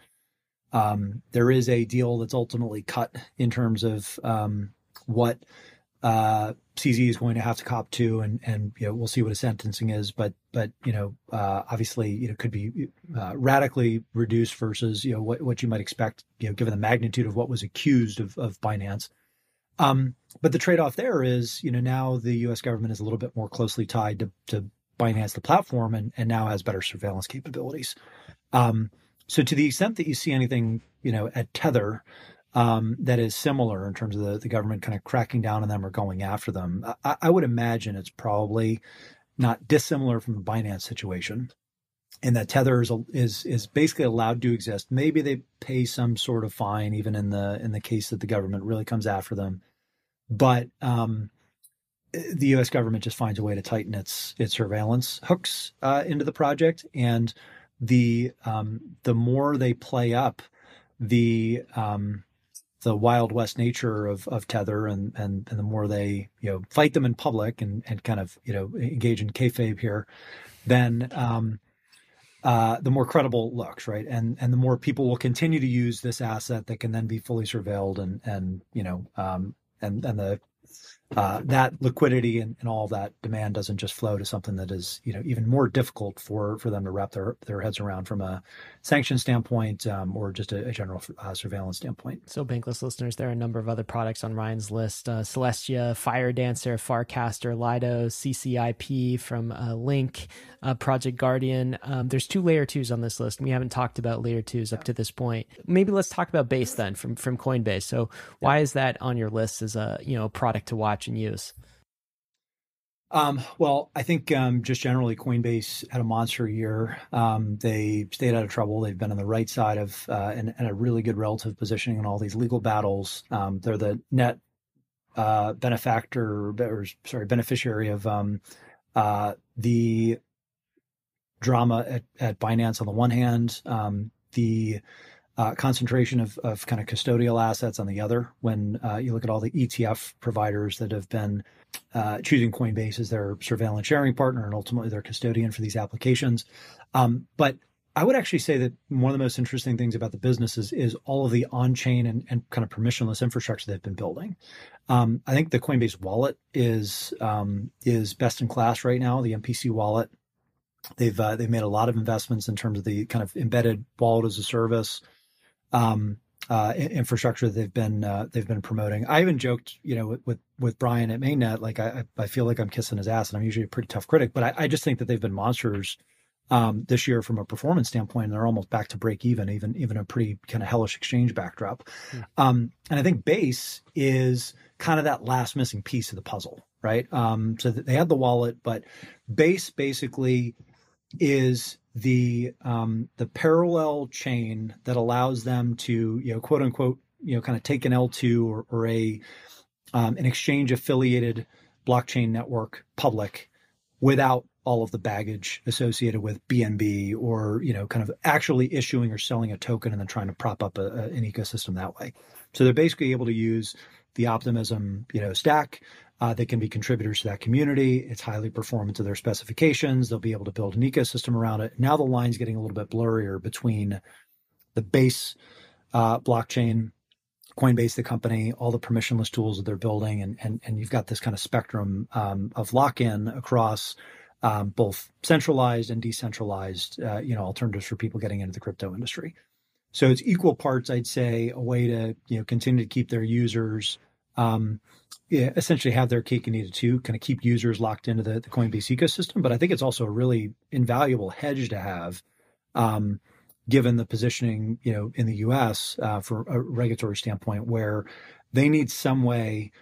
A: um, there is a deal that's ultimately cut in terms of um, what uh, C Z is going to have to cop to, and and you know, we'll see what his sentencing is. But but you know, uh, obviously, you know, could be uh, radically reduced versus you know what what you might expect, you know, given the magnitude of what was accused of of Binance. Um, but the trade-off there is, you know, now the U S government is a little bit more closely tied to, to Binance, the platform, and, and now has better surveillance capabilities. Um, so to the extent that you see anything, you know, at Tether um, that is similar in terms of the, the government kind of cracking down on them or going after them, I, I would imagine it's probably not dissimilar from the Binance situation, in that Tether is, is is basically allowed to exist. Maybe they pay some sort of fine, even in the in the case that the government really comes after them. But um, the U S government just finds a way to tighten its its surveillance hooks uh, into the project, and the um, the more they play up the um, the Wild West nature of of Tether, and and and the more they you know fight them in public and and kind of you know engage in kayfabe here, then um, uh, the more credible it looks, right? And and the more people will continue to use this asset that can then be fully surveilled, and and you know. Um, And and the uh, that liquidity and, and all that demand doesn't just flow to something that is, you know, even more difficult for, for them to wrap their, their heads around from a sanction standpoint um, or just a, a general uh, surveillance standpoint.
B: So, Bankless listeners, there are a number of other products on Ryan's list: uh, Celestia, Firedancer, Farcaster, Lido, C C I P from uh, Link, uh, Project Guardian. Um, there's two layer twos on this list. We haven't talked about layer twos up to this point. Maybe let's talk about Base then from from Coinbase. So, why is that on your list as a you know product to watch and use?
A: Um, well, I think um, just generally Coinbase had a monster year. Um, they stayed out of trouble. They've been on the right side of uh, and, and a really good relative positioning in all these legal battles. Um, they're the net uh, benefactor, or sorry, beneficiary of um, uh, the drama at, at Binance on the one hand, um, the Uh, concentration of, of kind of custodial assets on the other. When uh, you look at all the E T F providers that have been uh, choosing Coinbase as their surveillance sharing partner and ultimately their custodian for these applications. Um, but I would actually say that one of the most interesting things about the business is, is all of the on-chain and, and kind of permissionless infrastructure they've been building. Um, I think the Coinbase wallet is um, is best in class right now, the M P C wallet. They've uh, they've made a lot of investments in terms of the kind of embedded wallet as a service um, uh, infrastructure that they've been uh, they've been promoting. I even joked, you know, with with, with Brian at Mainnet, like I I feel like I'm kissing his ass, and I'm usually a pretty tough critic, but I, I just think that they've been monsters um, this year from a performance standpoint, and they're almost back to break even, even even a pretty kind of hellish exchange backdrop. Hmm. Um, and I think Base is kind of that last missing piece of the puzzle, right? Um, so that they had the wallet, but Base basically is the um, the parallel chain that allows them to, you know, quote unquote, you know, kind of take an L two or, or a um, an exchange affiliated blockchain network public without all of the baggage associated with B N B or, you know, kind of actually issuing or selling a token and then trying to prop up a, a, an ecosystem that way. So they're basically able to use the Optimism, you know, stack. Uh, they can be contributors to that community. It's highly performant to their specifications. They'll be able to build an ecosystem around it. Now the line's getting a little bit blurrier between the base uh, blockchain, Coinbase, the company, all the permissionless tools that they're building, and and and you've got this kind of spectrum um, of lock-in across um, both centralized and decentralized, uh, you know, alternatives for people getting into the crypto industry. So it's equal parts, I'd say, a way to, you know, continue to keep their users, um, yeah, essentially have their cake and eat it too, kind of keep users locked into the, the Coinbase ecosystem. But I think it's also a really invaluable hedge to have, um, given the positioning, you know, in the U S uh, for a regulatory standpoint, where they need some way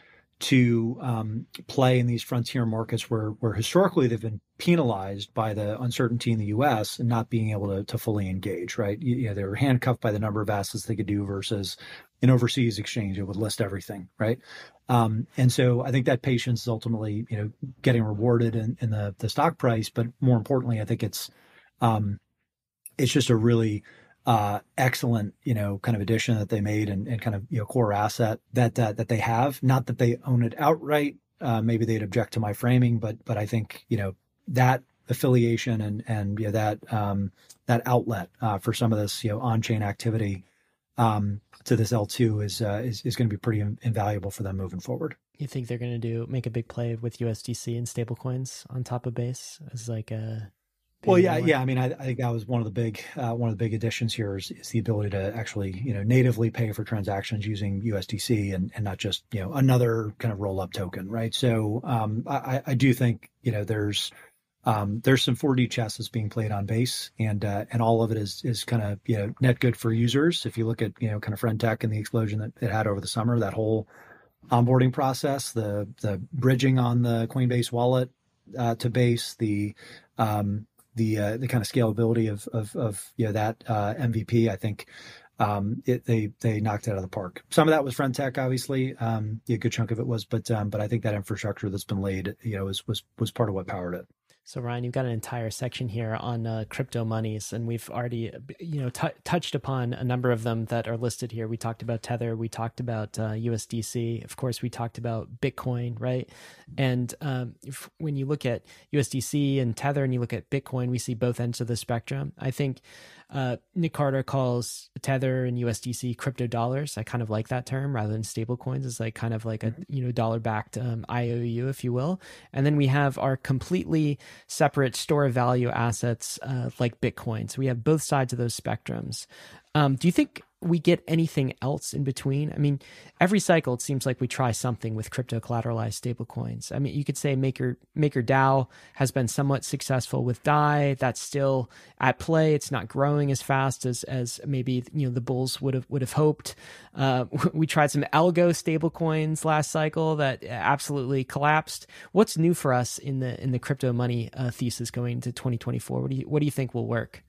A: to um, play in these frontier markets where, where historically they've been penalized by the uncertainty in the U S and not being able to, to fully engage, right? You, you know, they were handcuffed by the number of assets they could do versus an overseas exchange. It would list everything, right? Um, and so I think that patience is ultimately, you know, getting rewarded in, in the, the stock price. But more importantly, I think it's um, it's just a really Uh, excellent, you know, kind of addition that they made and, and kind of, you know, core asset that uh, that they have. Not that they own it outright. Uh, maybe they'd object to my framing, but but I think, you know, that affiliation and and you know, that um, that outlet uh, for some of this, you know, on-chain activity um, to this L two is uh, is is going to be pretty invaluable for them moving forward.
B: You think they're going to do make a big play with U S D C and stablecoins on top of Base as like a
A: Well, yeah, yeah. I mean, I, I think that was one of the big uh, one of the big additions here is, is the ability to actually, you know, natively pay for transactions using U S D C and, and not just, you know, another kind of roll up token, right? So um, I, I do think, you know, there's um, there's some four D chess that's being played on Base, and uh, and all of it is is kind of, you know, net good for users. If you look at, you know, kind of Friend.tech and the explosion that it had over the summer, that whole onboarding process, the the bridging on the Coinbase wallet uh, to Base, the um, the uh, the kind of scalability of of, of you know, that uh, M V P, I think um, it, they they knocked it out of the park. Some of that was Friend.tech, obviously, um, yeah, a good chunk of it was, but um, but I think that infrastructure that's been laid, you know, was was was part of what powered it.
B: So Ryan, you've got an entire section here on uh, crypto monies, and we've already, you know, t- touched upon a number of them that are listed here. We talked about Tether, we talked about uh, U S D C, of course, we talked about Bitcoin, right? And um, if, when you look at U S D C and Tether, and you look at Bitcoin, we see both ends of the spectrum. I think uh, Nick Carter calls Tether and U S D C crypto dollars. I kind of like that term rather than stable coins. It's like kind of like a, you know, dollar backed um, I O U, if you will. And then we have our completely separate store of value assets uh, like Bitcoin. So we have both sides of those spectrums. Um, do you think we get anything else in between? I mean, every cycle, it seems like we try something with crypto collateralized stablecoins. I mean, you could say Maker MakerDAO has been somewhat successful with D A I. That's still at play. It's not growing as fast as as maybe, you know, the bulls would have would have hoped. Uh, we tried some algo stablecoins last cycle that absolutely collapsed. What's new for us in the in the crypto money uh, thesis going into twenty twenty-four? What do you what do you think will work?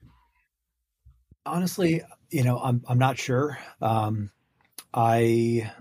A: Honestly, you know, I'm I'm not sure. Um, I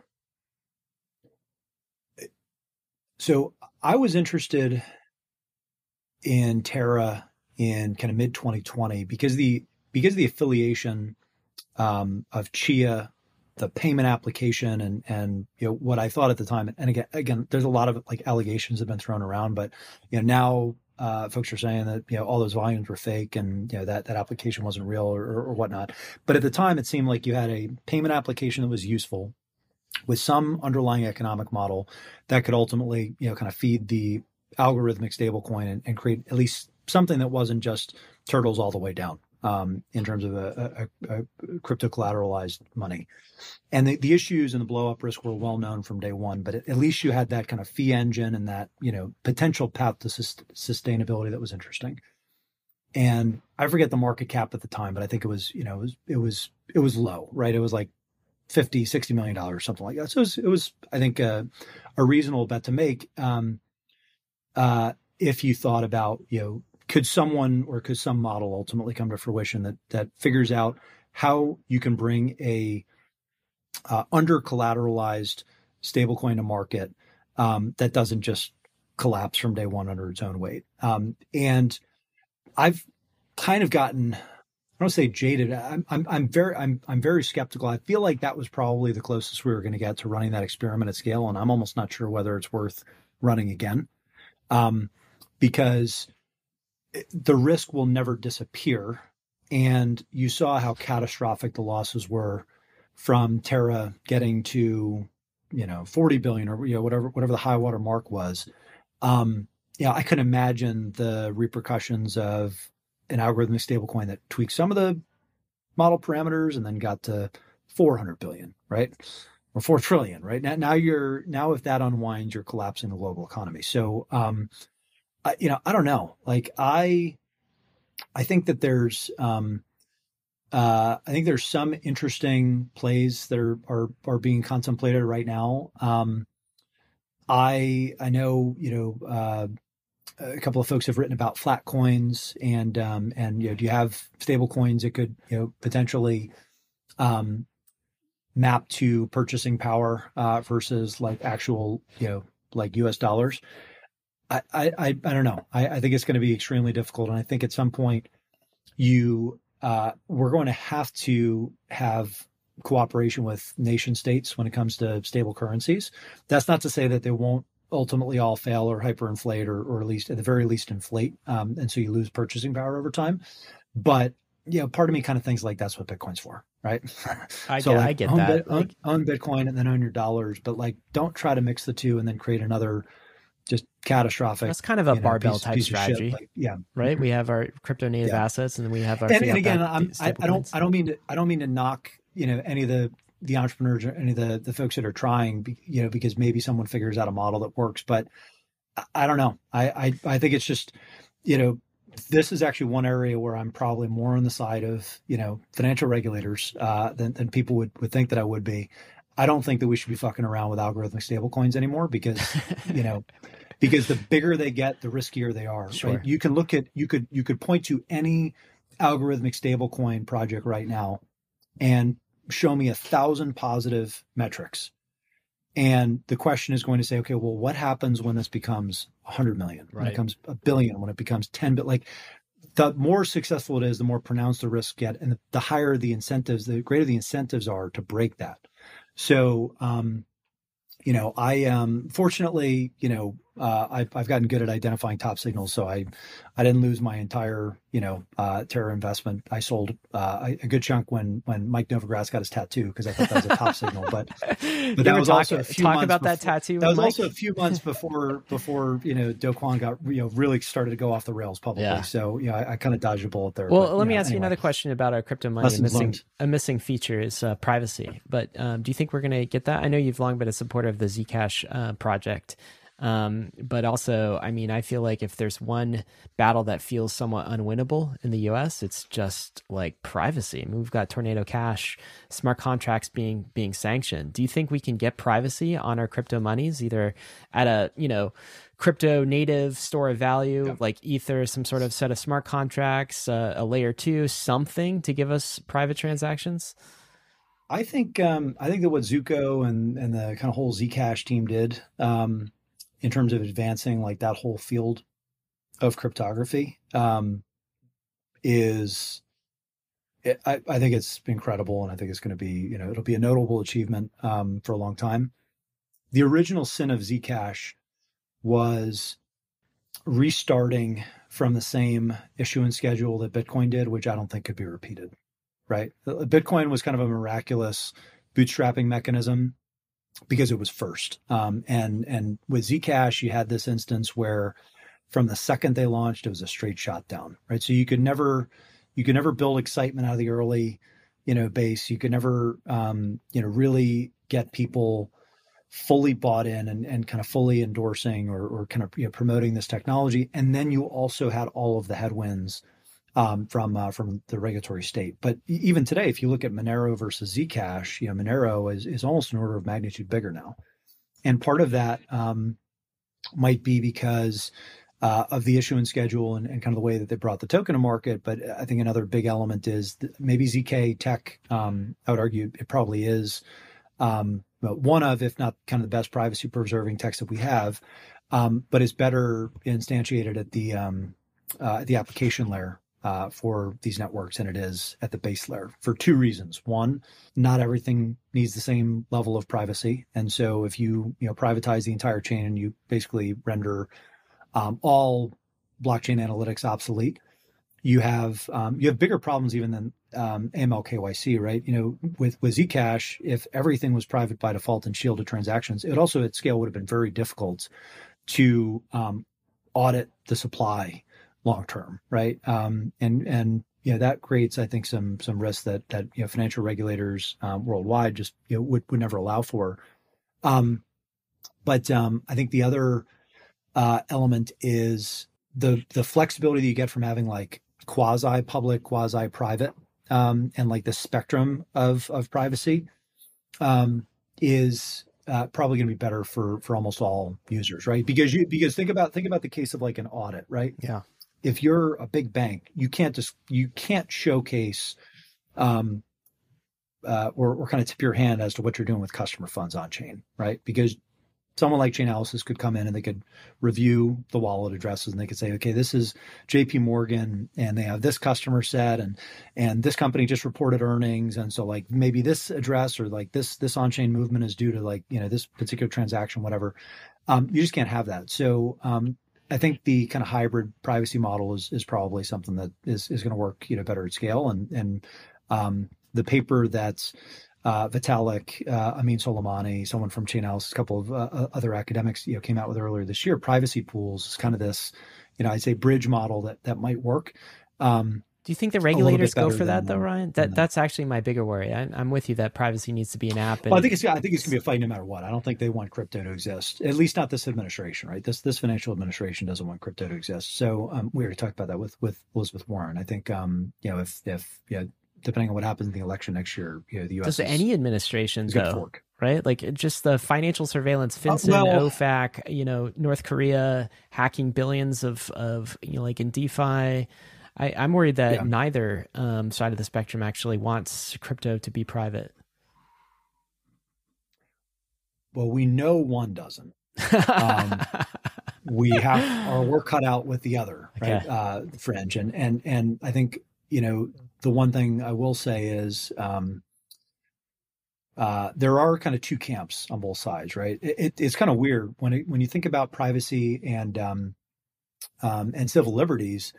A: so I was interested in Terra in kind of mid twenty twenty because the because the affiliation um, of Chia, the payment application, and and you know what I thought at the time. And again, again, there's a lot of like allegations have been thrown around, but you know now. Uh, folks are saying that, you know, all those volumes were fake and, you know, that, that application wasn't real or, or, or whatnot. But at the time, it seemed like you had a payment application that was useful with some underlying economic model that could ultimately, you know, kind of feed the algorithmic stablecoin and, and create at least something that wasn't just turtles all the way down um, in terms of a, a, a crypto collateralized money. And the, the issues and the blow up risk were well known from day one, but at, at least you had that kind of fee engine and that, you know, potential path to sus- sustainability that was interesting. And I forget the market cap at the time, but I think it was, you know, it was, it was, it was low, right? It was like fifty, sixty million dollars, something like that. So it was, it was I think, a, a reasonable bet to make um, uh, if you thought about, you know, could someone or could some model ultimately come to fruition that that figures out how you can bring a uh, under collateralized stablecoin to market um, that doesn't just collapse from day one under its own weight. Um, and I've kind of gotten, I don't say jaded. I'm, I'm, I'm very, I'm, I'm very skeptical. I feel like that was probably the closest we were going to get to running that experiment at scale. And I'm almost not sure whether it's worth running again um, because the risk will never disappear. and you saw how catastrophic the losses were from Terra getting to, you know, forty billion or, you know, whatever, whatever the high water mark was. Um, yeah, I could imagine the repercussions of an algorithmic stablecoin that tweaked some of the model parameters and then got to four hundred billion, right? Or four trillion, right? Now, now you're, now if that unwinds, you're collapsing the global economy. So, um, I, you know, I don't know. Like I, I think that there's, um, uh, I think there's some interesting plays that are, are, are being contemplated right now. Um, I, I know, you know, uh, a couple of folks have written about flat coins and, um, and, you know, do you have stable coins that could, you know, potentially, um, map to purchasing power, uh, versus like actual, you know, like U S dollars? I, I, I don't know. I, I think it's going to be extremely difficult. And I think at some point you, uh, we're going to have to have cooperation with nation states when it comes to stable currencies. That's not to say that they won't ultimately all fail or hyperinflate or, or at least at the very least inflate. Um, and so you lose purchasing power over time. But, you know, part of me kind of thinks like that's what Bitcoin's for, right?
B: I
A: so
B: get,
A: like,
B: I get
A: own,
B: that.
A: Bit, like, own, own Bitcoin and then own your dollars, but like don't try to mix the two and then create another just catastrophic.
B: That's kind of a
A: you know,
B: barbell
A: piece,
B: type
A: piece
B: strategy.
A: Like, yeah.
B: Right. We have our crypto native
A: yeah.
B: assets and then we have our,
A: and, and again, I'm, I, I don't,
B: coins.
A: I don't mean to, I don't mean to knock, you know, any of the, the entrepreneurs or any of the, the folks that are trying, you know, because maybe someone figures out a model that works, but I, I don't know. I, I, I think it's just, you know, this is actually one area where I'm probably more on the side of, you know, financial regulators, uh, than, than people would, would think that I would be. I don't think that we should be fucking around with algorithmic stablecoins anymore because, you know, because the bigger they get, the riskier they are.
B: Sure.
A: Right? You can look at, you could, you could point to any algorithmic stablecoin project right now and show me a thousand positive metrics. And the question is going to say, okay, well, what happens when this becomes a hundred million, when
B: Right.
A: it becomes a billion, when it becomes ten, but like the more successful it is, the more pronounced the risks get. And the, the higher the incentives, the greater the incentives are to break that. So, um, you know, I, um, fortunately, you know, uh, I've, I've gotten good at identifying top signals. So I, I didn't lose my entire, you know, uh, Terra investment. I sold, uh, a good chunk when, when Mike Novogratz got his tattoo, because I thought that was a top signal, but, but that was
B: talk,
A: also a few
B: talk
A: months
B: about
A: before,
B: that tattoo.
A: that was
B: Mike?
A: also a few months before, before, you know, Do Kwon got, you know, really started to go off the rails publicly.
B: Yeah.
A: So, you know, I, I kind of dodged a bullet there.
B: Well,
A: but,
B: let
A: you
B: me
A: know,
B: ask you
A: anyway.
B: another question about our crypto money. A
A: Lessons
B: missing,
A: learned.
B: a missing feature is uh, privacy. But um, do you think we're going to get that? I know you've long been a supporter of the Zcash uh, project. Um, but also, I mean, I feel like if there's one battle that feels somewhat unwinnable in the U S, it's just like privacy. I mean, we've got Tornado Cash, smart contracts being being sanctioned. Do you think we can get privacy on our crypto monies, either at a, you know, crypto native store of value, yeah. like Ether, some sort of set of smart contracts, uh, a layer two, something to give us private transactions?
A: I think, um, I think that what Zuko and, and the kind of whole Zcash team did, um, in terms of advancing like that whole field of cryptography, um, is, it, I, I think it's incredible. And I think it's going to be, you know, it'll be a notable achievement, um, for a long time. The original sin of Zcash was restarting from the same issuance schedule that Bitcoin did, which I don't think could be repeated, right? Bitcoin was kind of a miraculous bootstrapping mechanism because it was first. Um, and, and with Zcash, you had this instance where from the second they launched, it was a straight shot down, right? So you could never, you could never build excitement out of the early, you know, base. You could never, um, you know, really get people fully bought in and, and kind of fully endorsing or, or kind of, you know, promoting this technology. And then you also had all of the headwinds Um, from uh, from the regulatory state. But even today, if you look at Monero versus Zcash, you know, Monero is, is almost an order of magnitude bigger now. And part of that um, might be because uh, of the issuance schedule and, and kind of the way that they brought the token to market. But I think another big element is maybe Z K Tech, um, I would argue it probably is um, one of, if not kind of the best privacy preserving techs that we have, um, but it's better instantiated at the, um, uh, the application layer. Uh, for these networks than it is at the base layer for two reasons. One, not everything needs the same level of privacy. And so if you, you know, privatize the entire chain and you basically render um, all blockchain analytics obsolete. you have um, you have bigger problems even than um, A M L K Y C, right? You know, with with Zcash, if everything was private by default and shielded transactions, it also at scale would have been very difficult to um, audit the supply long term, right? Um, and and you know that creates, I think, some some risks that that you know financial regulators um, worldwide just you know would would never allow for. Um, but um, I think the other uh, element is the the flexibility that you get from having like quasi public, quasi private, um, and like the spectrum of of privacy um, is uh, probably going to be better for for almost all users, right? Because you because think about think about the case of like an audit, right?
B: Yeah.
A: If you're a big bank, you can't just you can't showcase um, uh, or, or kind of tip your hand as to what you're doing with customer funds on chain, right? Because someone like Chainalysis could come in and they could review the wallet addresses and they could say, okay, this is J P Morgan and they have this customer set and and this company just reported earnings. And so like maybe this address or like this this on-chain movement is due to like, you know, this particular transaction, whatever. Um, you just can't have that. So um, I think the kind of hybrid privacy model is is probably something that is is going to work, you know, better at scale. And and um, the paper that's Uh, Vitalik, uh, Amin Soleimani, someone from Chainalysis, a couple of uh, other academics, you know, came out with earlier this year. Privacy pools is kind of this, you know, I'd say bridge model that that might work. Um,
B: Do you think the regulators go for
A: than,
B: that though, Ryan? That that's actually my bigger worry. I, I'm with you that privacy needs to be an app. And
A: well, I think it's I think it's gonna be a fight no matter what. I don't think they want crypto to exist. At least not this administration, right? This this financial administration doesn't want crypto to exist. So um, we already talked about that with with Elizabeth Warren. I think um, you know if if yeah. depending on what happens in the election next year, you know, the U S
B: Does any administration though,
A: fork.
B: right? Like just the financial surveillance, FinCEN,
A: uh, well,
B: OFAC, you know, North Korea hacking billions of, of, you know, like in DeFi. I, I'm worried that
A: yeah.
B: neither um, side of the spectrum actually wants crypto to be private.
A: Well, we know one doesn't. um, we have our work cut out with the other, right?
B: Okay.
A: Uh, fringe. And, and, and I think, you know, the one thing I will say is um, uh, there are kind of two camps on both sides, right? It, it, it's kind of weird when it, when you think about privacy and um, um, and civil liberties.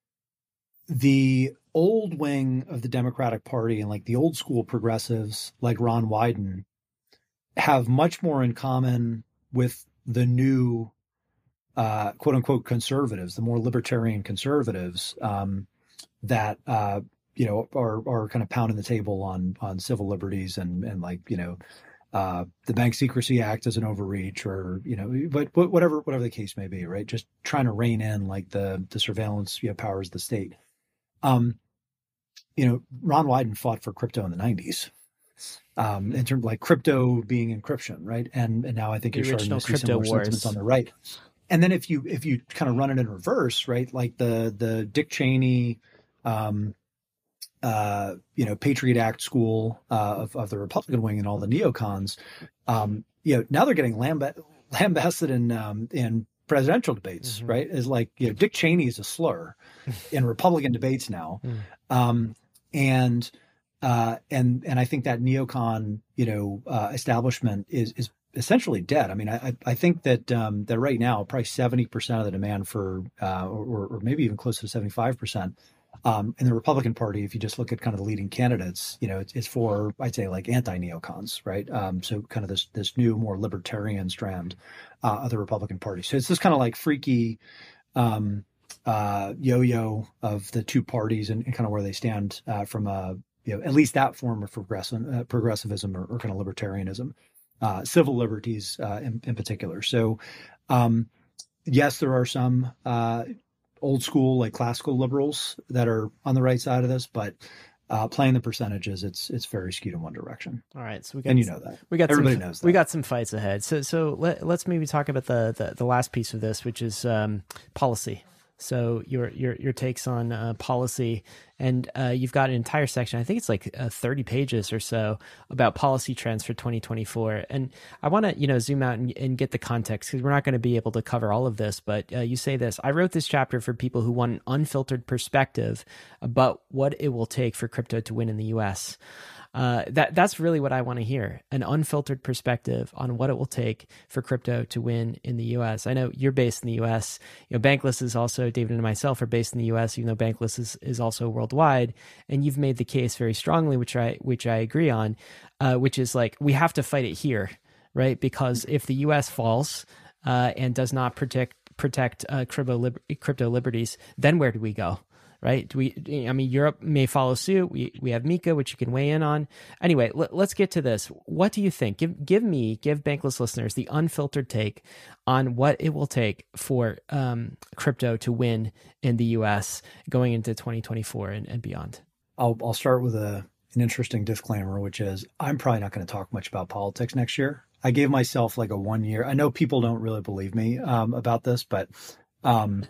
A: The old wing of the Democratic Party and like the old school progressives, like Ron Wyden, have much more in common with the new uh, "quote unquote" conservatives, the more libertarian conservatives um, that. Uh, you know, are, are kind of pounding the table on, on civil liberties and, and like, you know, uh, the Bank Secrecy Act as an overreach or, you know, but, but whatever, whatever the case may be, right. Just trying to rein in like the, the surveillance you know, powers of the state. Um, you know, Ron Wyden fought for crypto in the nineties. Um, in terms of like crypto being encryption, right. And, and now I think
B: the
A: you're starting to see
B: crypto
A: similar
B: wars.
A: sentiments on the right. And then if you, if you kind of run it in reverse, right, like the, the Dick Cheney, um, Uh, you know, Patriot Act school uh, of, of the Republican wing and all the neocons, um, you know, now they're getting lamb- lambasted in um, in presidential debates, mm-hmm. right? Is like, you know, Dick Cheney is a slur in Republican debates now, mm. um, and uh, and and I think that neocon, you know, uh, establishment is is essentially dead. I mean, I I think that um, that right now probably seventy percent of the demand for, uh, or, or maybe even close to seventy-five percent. Um, in the Republican Party, if you just look at kind of the leading candidates, you know, it's, it's for, I'd say, like anti-neocons, right? Um, so kind of this this new, more libertarian strand uh, of the Republican Party. So it's this kind of like freaky um, uh, yo-yo of the two parties and, and kind of where they stand uh, from a, you know, at least that form of progressive, uh, progressivism or, or kind of libertarianism, uh, civil liberties uh, in, in particular. So, um, yes, there are some uh, old school, like classical liberals that are on the right side of this, but uh, playing the percentages, it's it's very skewed in one direction.
B: All right, so we got
A: and you know that
B: we got
A: everybody
B: some,
A: knows that.
B: We got some fights ahead. So so let, let's maybe talk about the, the the last piece of this, which is um, policy. So your your your takes on uh, policy, and uh, you've got an entire section. I think it's like uh, thirty pages or so about policy trends for twenty twenty-four. And I want to you know zoom out and, and get the context because we're not going to be able to cover all of this. But uh, you say this: I wrote this chapter for people who want an unfiltered perspective about what it will take for crypto to win in the U S. Uh, that that's really what I want to hear, an unfiltered perspective on what it will take for crypto to win in the U S. I know you're based in the U S. You know, Bankless is also, David and myself are based in the U S, even though Bankless is, is also worldwide. And you've made the case very strongly, which I which I agree on, uh, which is like, we have to fight it here, right? Because if the U S falls uh, and does not protect protect uh, crypto liber- crypto liberties, then where do we go? Right? Do we, I mean, Europe may follow suit. We we have Mika, which you can weigh in on. Anyway, l- let's get to this. What do you think? Give give me, give Bankless listeners the unfiltered take on what it will take for um, crypto to win in the U S going into twenty twenty-four and, and beyond.
A: I'll I'll start with a an interesting disclaimer, which is I'm probably not going to talk much about politics next year. I gave myself like a one year. I know people don't really believe me um, about this, but um,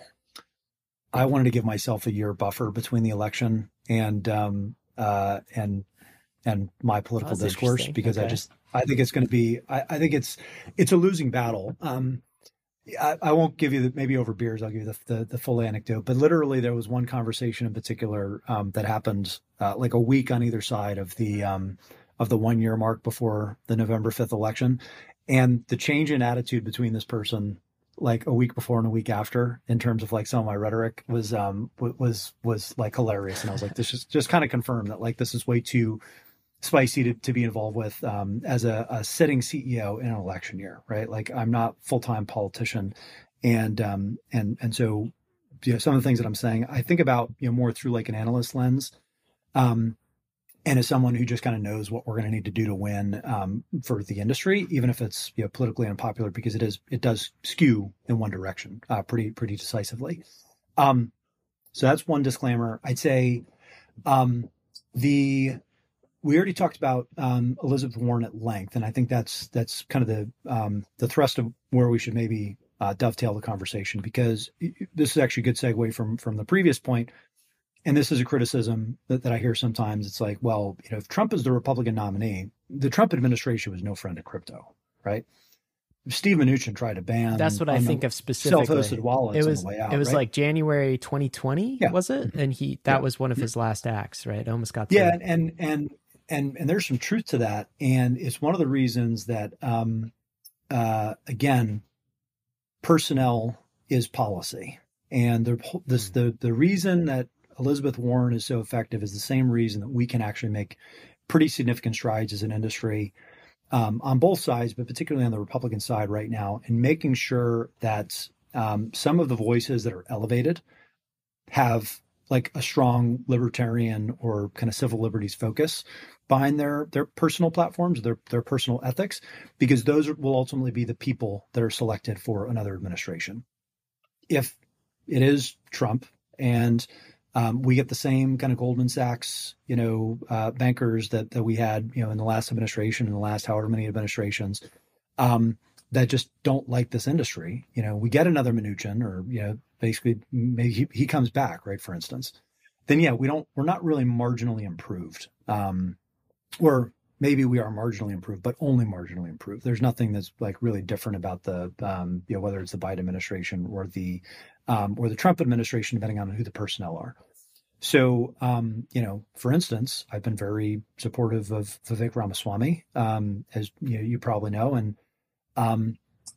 A: I wanted to give myself a year buffer between the election and um, uh, and and my political
B: That's
A: discourse, because
B: okay.
A: I just I think it's going to be I, I think it's it's a losing battle. Um, I, I won't give you the, maybe over beers. I'll give you the, the the full anecdote. But literally, there was one conversation in particular um, that happened uh, like a week on either side of the um, of the one year mark before the November fifth election, and the change in attitude between this person, like a week before and a week after, in terms of like some of my rhetoric was um was was like hilarious. And I was like, this is just kind of confirmed that like this is way too spicy to, to be involved with um as a, a sitting C E O in an election year, right? Like I'm not full-time politician, and um and and so you know some of the things that I'm saying I think about you know more through like an analyst lens, um and as someone who just kind of knows what we're going to need to do to win um, for the industry, even if it's you know, politically unpopular, because it is it does skew in one direction uh, pretty pretty decisively. Um, so that's one disclaimer. I'd say um, the we already talked about um, Elizabeth Warren at length, and I think that's that's kind of the um, the thrust of where we should maybe uh, dovetail the conversation, because this is actually a good segue from from the previous point. And this is a criticism that, that I hear sometimes. It's like, well, you know, if Trump is the Republican nominee, the Trump administration was no friend of crypto, right? Steve Mnuchin tried to ban.
B: That's what I think of specifically.
A: Self-hosted wallets
B: it was,
A: on the way out.
B: It was
A: right?
B: like January twenty twenty,
A: yeah.
B: was it? And he that
A: yeah.
B: was one of his last acts, right? Almost got through.
A: Yeah, and and and and there's some truth to that, and it's one of the reasons that, um, uh, again, personnel is policy, and the this the the reason that Elizabeth Warren is so effective is the same reason that we can actually make pretty significant strides as an industry um, on both sides, but particularly on the Republican side right now, in making sure that um, some of the voices that are elevated have like a strong libertarian or kind of civil liberties focus behind their their personal platforms, their their personal ethics, because those will ultimately be the people that are selected for another administration. If it is Trump and Um, we get the same kind of Goldman Sachs, you know, uh, bankers that that we had, you know, in the last administration, in the last however many administrations, um, that just don't like this industry. You know, we get another Mnuchin, or you know, basically maybe he, he comes back, right? For instance, then yeah, we don't, we're not really marginally improved, um, or maybe we are marginally improved, but only marginally improved. There's nothing that's like really different about the, um, you know, whether it's the Biden administration or the Um, or the Trump administration, depending on who the personnel are. So, um, you know, for instance, I've been very supportive of Vivek Ramaswamy, um, as you know, you probably know, and um,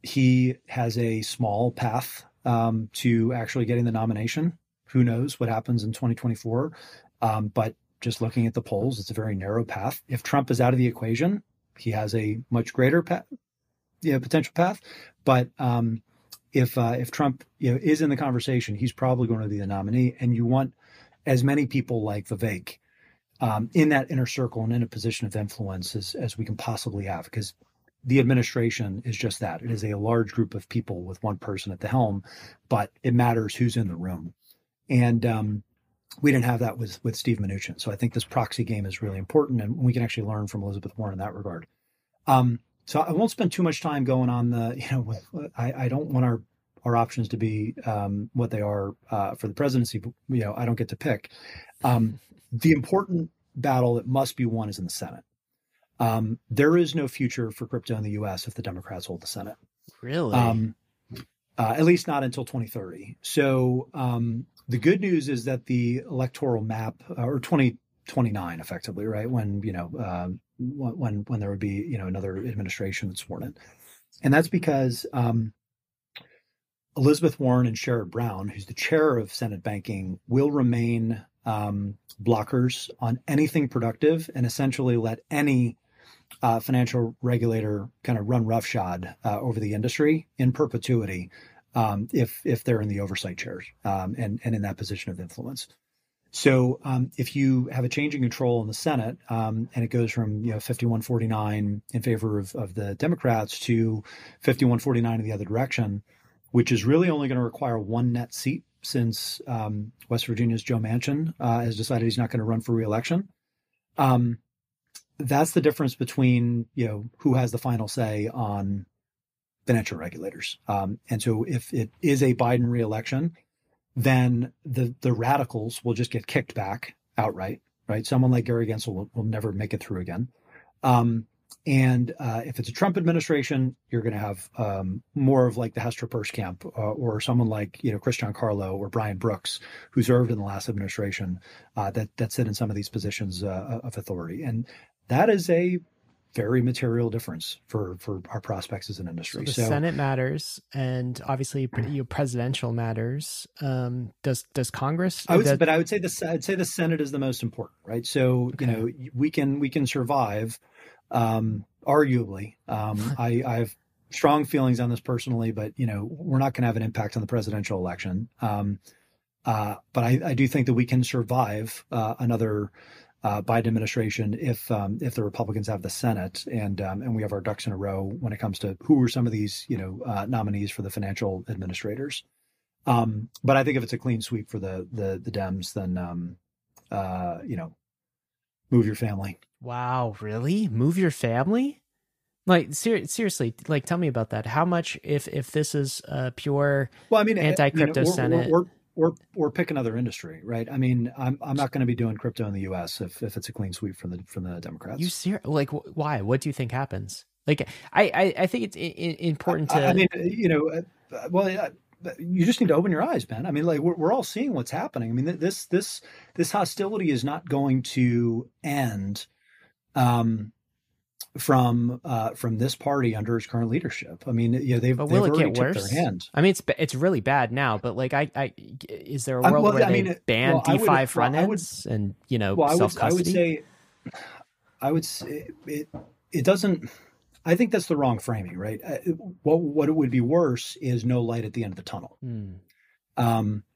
A: he has a small path um, to actually getting the nomination. Who knows what happens in twenty twenty-four? Um, but just looking at the polls, it's a very narrow path. If Trump is out of the equation, he has a much greater path, you know, potential path. But um, If uh, if Trump you know is in the conversation, he's probably going to be the nominee, and you want as many people like Vivek um, in that inner circle and in a position of influence as, as we can possibly have, because the administration is just that. It is a large group of people with one person at the helm, but it matters who's in the room. And um, we didn't have that with with Steve Mnuchin. So I think this proxy game is really important, and we can actually learn from Elizabeth Warren in that regard. Um, So I won't spend too much time going on the, you know, I, I don't want our, our options to be um, what they are uh, for the presidency. But, you know, I don't get to pick. Um, the important battle that must be won is in the Senate. Um, there is no future for crypto in the U S if the Democrats hold the Senate.
B: Really?
A: Um, uh, at least not until twenty thirty. So um, the good news is that the electoral map, uh, or twenty twenty-nine, effectively, right? When you know uh, when when there would be you know another administration that's sworn in, and that's because um, Elizabeth Warren and Sherrod Brown, who's the chair of Senate Banking, will remain um, blockers on anything productive and essentially let any uh, financial regulator kind of run roughshod uh, over the industry in perpetuity um, if if they're in the oversight chairs um, and, and in that position of influence. So um, if you have a change in control in the Senate um, and it goes from you know fifty-one forty-nine in favor of, of the Democrats to fifty-one forty-nine in the other direction, which is really only going to require one net seat since um, West Virginia's Joe Manchin uh, has decided he's not going to run for re-election. Um, that's the difference between you know who has the final say on financial regulators. Um, and so if it is a Biden re-election, then the the radicals will just get kicked back outright, right? Someone like Gary Gensler will, will never make it through again. Um, and uh, if it's a Trump administration, you're going to have um, more of like the Hester Peirce camp uh, or someone like, you know, Chris Giancarlo or Brian Brooks, who served in the last administration uh, that, that sit in some of these positions uh, of authority. And that is a very material difference for, for our prospects as an industry.
B: So the
A: so,
B: Senate matters, and obviously you know, presidential matters. Um, does does Congress?
A: I would,
B: that,
A: but I would say the I'd say the Senate is the most important, right? So okay. you know we can we can survive, um, arguably. Um, I, I have strong feelings on this personally, but you know we're not going to have an impact on the presidential election. Um, uh, but I, I do think that we can survive uh, another. Uh, Biden administration if um, if the Republicans have the Senate and um, and we have our ducks in a row when it comes to who are some of these you know uh, nominees for the financial administrators. Um, but I think if it's a clean sweep for the the, the Dems, then um, uh, you know, move your family.
B: Wow, really? Move your family? Like ser- seriously, like tell me about that. How much if if this is a pure
A: well, I mean,
B: anti-crypto
A: you know, or,
B: Senate?
A: Or, or, Or or pick another industry, right? I mean, I'm I'm not going to be doing crypto in the U S if, if it's a clean sweep from the from the Democrats.
B: You ser- like why? What do you think happens? Like I I, I think it's I- I important to.
A: I, I mean, you know, uh, well, uh, you just need to open your eyes, man. I mean, like we're we're all seeing what's happening. I mean, this this this hostility is not going to end. Um, from uh, from this party under its current leadership. I mean, yeah, they've,
B: but
A: they've
B: will it
A: already
B: get
A: tipped
B: worse?
A: their hand.
B: I mean, it's it's really bad now, but like, I, I is there a world
A: well,
B: where
A: I
B: they
A: mean,
B: ban
A: well,
B: D five
A: well,
B: front-ends and, you know,
A: well,
B: self-custody?
A: I would say, I would say it, it doesn't, I think that's the wrong framing, right? What, what it would be worse is no light at the end of the tunnel.
B: Hmm.
A: Um,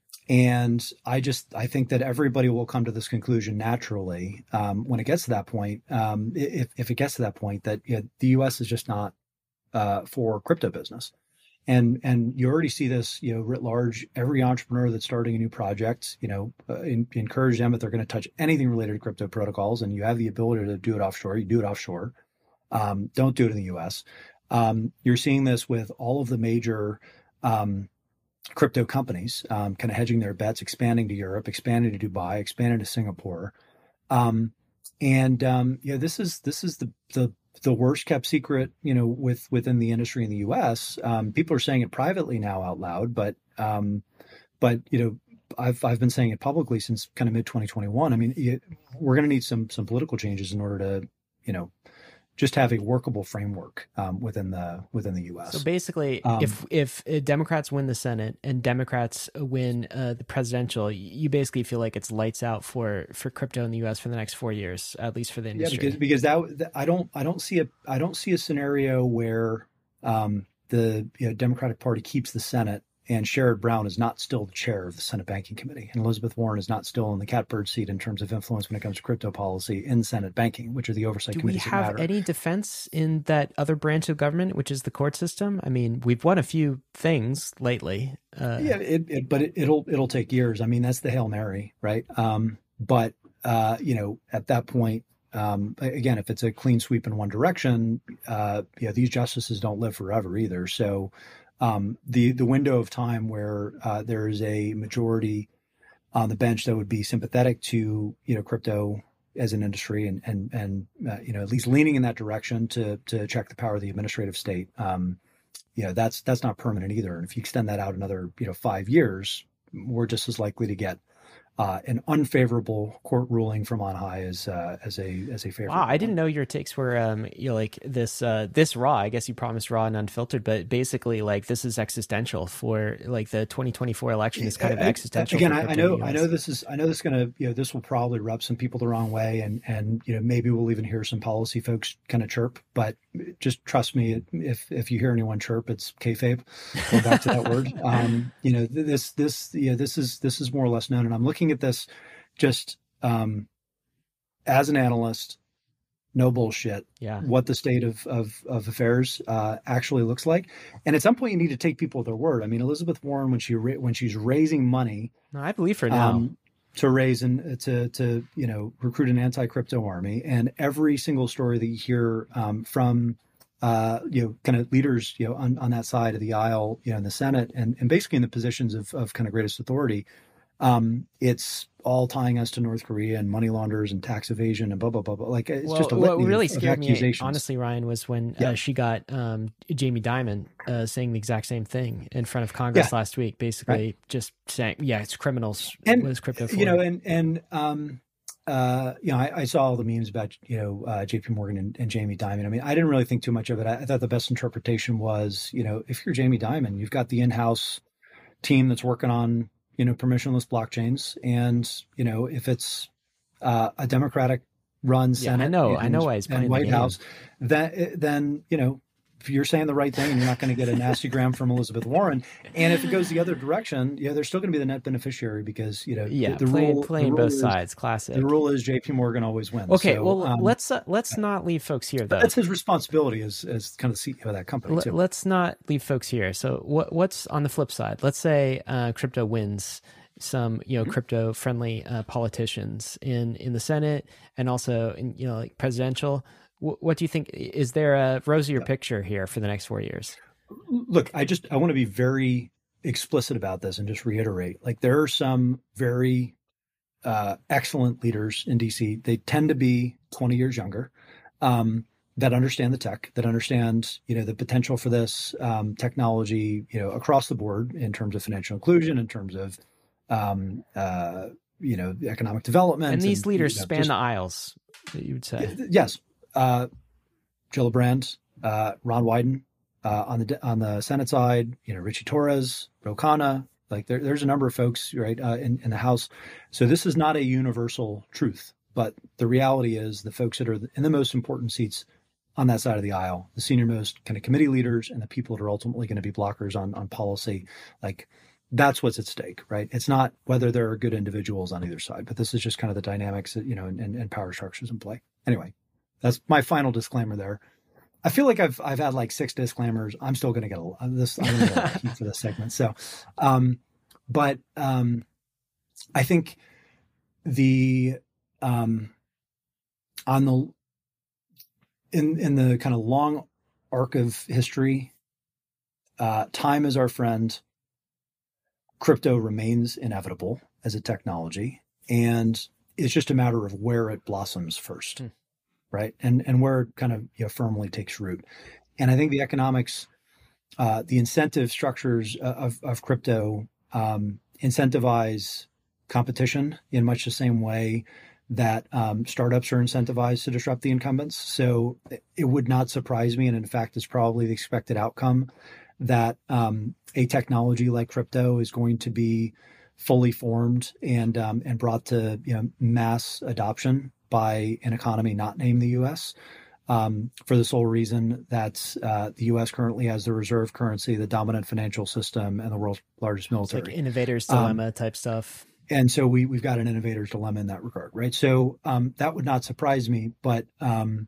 A: And I just I think that everybody will come to this conclusion naturally um, when it gets to that point. Um, if if it gets to that point, that you know, the U S is just not uh, for crypto business, and and you already see this, you know, writ large. Every entrepreneur that's starting a new project, you know, uh, in, encourage them if they're going to touch anything related to crypto protocols, and you have the ability to do it offshore, you do it offshore. Um, don't do it in the U S. Um, you're seeing this with all of the major. Um, crypto companies um, kind of hedging their bets, expanding to Europe, expanding to Dubai, expanding to Singapore. Um, and, um, you know, this is, this is the, the, the worst kept secret, you know, with, within the industry in the U S. Um, people are saying it privately now out loud, but, um, but, you know, I've, I've been saying it publicly since kind of mid twenty twenty-one. I mean, you, we're going to need some, some political changes in order to, you know, just have a workable framework um, within the within the U S.
B: So basically, um, if if Democrats win the Senate and Democrats win uh, the presidential, you basically feel like it's lights out for for crypto in the U S for the next four years, at least for the industry.
A: Yeah, because because that, that I don't I don't see a I don't see a scenario where um, the you know, Democratic Party keeps the Senate and Sherrod Brown is not still the chair of the Senate Banking Committee, and Elizabeth Warren is not still in the catbird seat in terms of influence when it comes to crypto policy in Senate banking, which are the oversight
B: Do
A: committees.
B: Do we have any defense in that other branch of government, which is the court system? I mean, we've won a few things lately. Uh,
A: yeah, it, it, but it, it'll it'll take years. I mean, that's the Hail Mary, right? Um, but uh, you know, at that point, um, again, if it's a clean sweep in one direction, uh, you know, these justices don't live forever either. So. Um, the the window of time where uh, there is a majority on the bench that would be sympathetic to you know crypto as an industry and and and uh, you know at least leaning in that direction to to check the power of the administrative state, um, you know that's that's not permanent either. And if you extend that out another you know five years, we're just as likely to get uh, an unfavorable court ruling from on high as uh, as a as a favorable.
B: Wow, I didn't
A: one.
B: know your takes were um you know, like this uh this raw. I guess you promised raw and unfiltered, but basically like this is existential for like the twenty twenty-four election is kind of existential.
A: Again,
B: for
A: I, I know I know this is I know this is going to you know this will probably rub some people the wrong way, and and you know maybe we'll even hear some policy folks kind of chirp. But just trust me, if if you hear anyone chirp, it's kayfabe. Go back to that word. Um, you know this this you know this is this is more or less known, and I'm looking at this just um, as an analyst, no bullshit.
B: Yeah.
A: What the state of of, of affairs uh, actually looks like, and at some point you need to take people at their word. I mean, Elizabeth Warren, when she ra- when she's raising money,
B: no, I believe her now.
A: Um, to raise and to to you know recruit an anti-crypto army, and every single story that you hear um, from uh, you know kind of leaders you know on, on that side of the aisle, you know in the Senate and and basically in the positions of of kind of greatest authority. Um, it's all tying us to North Korea and money launderers and tax evasion and blah, blah, blah, blah. Like it's
B: well,
A: just a
B: what
A: litany
B: really
A: of,
B: scared
A: of
B: me,
A: accusations.
B: honestly, Ryan, was when
A: yeah.
B: uh, she got um, Jamie Dimon uh, saying the exact same thing in front of Congress
A: yeah.
B: last week, basically
A: right.
B: just saying, yeah, it's criminals.
A: And,
B: what is crypto for?
A: You know, and, and, um, uh, you know, I, I saw all the memes about, you know, uh, J P Morgan and, and Jamie Dimon. I mean, I didn't really think too much of it. I, I thought the best interpretation was, you know, if you're Jamie Dimon, you've got the in-house team that's working on, you know, permissionless blockchains. And, you know, if it's uh, a Democratic run Senate
B: yeah, I know,
A: and,
B: I know why he's playing
A: and White
B: the game.
A: House, then, then, you know, if you're saying the right thing and you're not going to get a nasty gram from Elizabeth Warren. And if it goes the other direction, yeah, they're still going to be the net beneficiary because, you know,
B: yeah,
A: the, the
B: playing,
A: rule,
B: playing
A: the rule
B: both
A: is,
B: sides, classic.
A: The rule is J P Morgan always wins.
B: Okay,
A: so,
B: well,
A: um,
B: let's uh, let's not leave folks here, though.
A: That's his responsibility as, as kind of the C E O of that company,
B: L-
A: too.
B: Let's not leave folks here. So what what's on the flip side? Let's say uh, crypto wins some, you know, mm-hmm. crypto-friendly uh, politicians in, in the Senate and also in, you know, like presidential. W- what do you think? Is there a rosier yeah. picture here for the next four years?
A: Look, I just I want to be very explicit about this and just reiterate. Like there are some very uh, excellent leaders in D C. They tend to be twenty years younger. Um, that understand the tech, that understand, you know, the potential for this um, technology, you know, across the board in terms of financial inclusion, in terms of Um, uh, you know, economic development.
B: And these
A: and,
B: leaders
A: you know,
B: span
A: just,
B: the aisles, you would say.
A: Yes. Uh, Gillibrand, uh, Ron Wyden uh, on the on the Senate side, you know, Richie Torres, Ro Khanna, like there, there's a number of folks, right, uh, in, in the House. So this is not a universal truth, but the reality is the folks that are in the most important seats on that side of the aisle, the senior most kind of committee leaders and the people that are ultimately going to be blockers on, on policy, like that's what's at stake, right? It's not whether there are good individuals on either side, but this is just kind of the dynamics that, you know, and, and power structures in play. Anyway, that's my final disclaimer there. I feel like I've I've had like six disclaimers. I'm still going to get a this. I'm going to get a heat for this segment. So, um, but um, I think the um, on the in in the kind of long arc of history, uh, time is our friend. Crypto remains inevitable as a technology, and it's just a matter of where it blossoms first. Hmm. Right. And and where it kind of you know, firmly takes root. And I think the economics, uh, the incentive structures of, of crypto um, incentivize competition in much the same way that um, startups are incentivized to disrupt the incumbents. So it would not surprise me. And in fact, it's probably the expected outcome that um, a technology like crypto is going to be fully formed and um, and brought to you know, mass adoption by an economy not named the U S, um, for the sole reason that uh, the U S currently has the reserve currency, the dominant financial system, and the world's largest military.
B: It's like innovator's dilemma um, type stuff.
A: And so we, we've got an innovator's dilemma in that regard, right? So um, that would not surprise me, but um,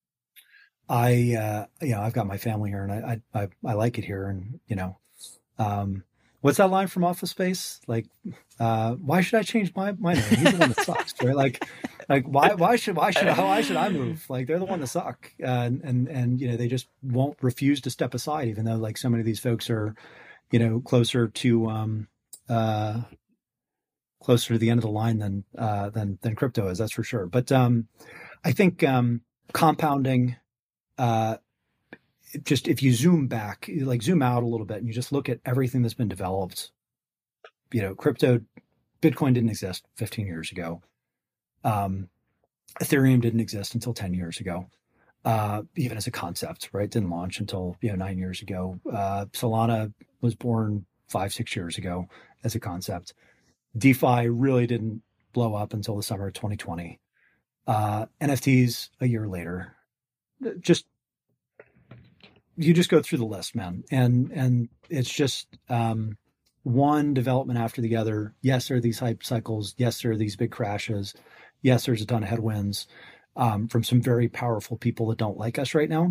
A: I, uh, you know, I've got my family here, and I, I, I, I like it here, and you know, um, what's that line from Office Space? Like, uh, why should I change my, my name? He's the one that sucks, right? Like, like why why should why should why should I move? Like they're the one that suck, uh, and and and you know they just won't refuse to step aside, even though like so many of these folks are, you know, closer to um, uh, closer to the end of the line than uh, than than crypto is. That's for sure. But um, I think um, compounding. Uh, just if you zoom back, like zoom out a little bit and you just look at everything that's been developed, you know, crypto Bitcoin didn't exist fifteen years ago. Um, Ethereum didn't exist until ten years ago, uh, even as a concept, right? Didn't launch until, you know, nine years ago. Uh, Solana was born five, six years ago as a concept. DeFi really didn't blow up until the summer of twenty twenty. Uh, N F Ts a year later. Just, you just go through the list, man. And, and it's just, um, one development after the other. Yes, there are these hype cycles. Yes, there are these big crashes. Yes, there's a ton of headwinds um, from some very powerful people that don't like us right now.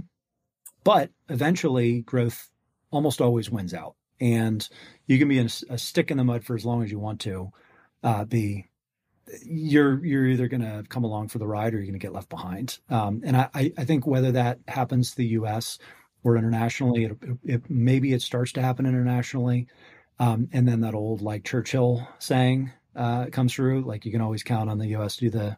A: But eventually, growth almost always wins out. And you can be in a, a stick in the mud for as long as you want to. Uh, be you're you're either going to come along for the ride or you're going to get left behind. Um, and I, I think whether that happens to the U S or internationally, it, it, maybe it starts to happen internationally. Um, and then that old like Churchill saying uh, comes through, like you can always count on the U S to do the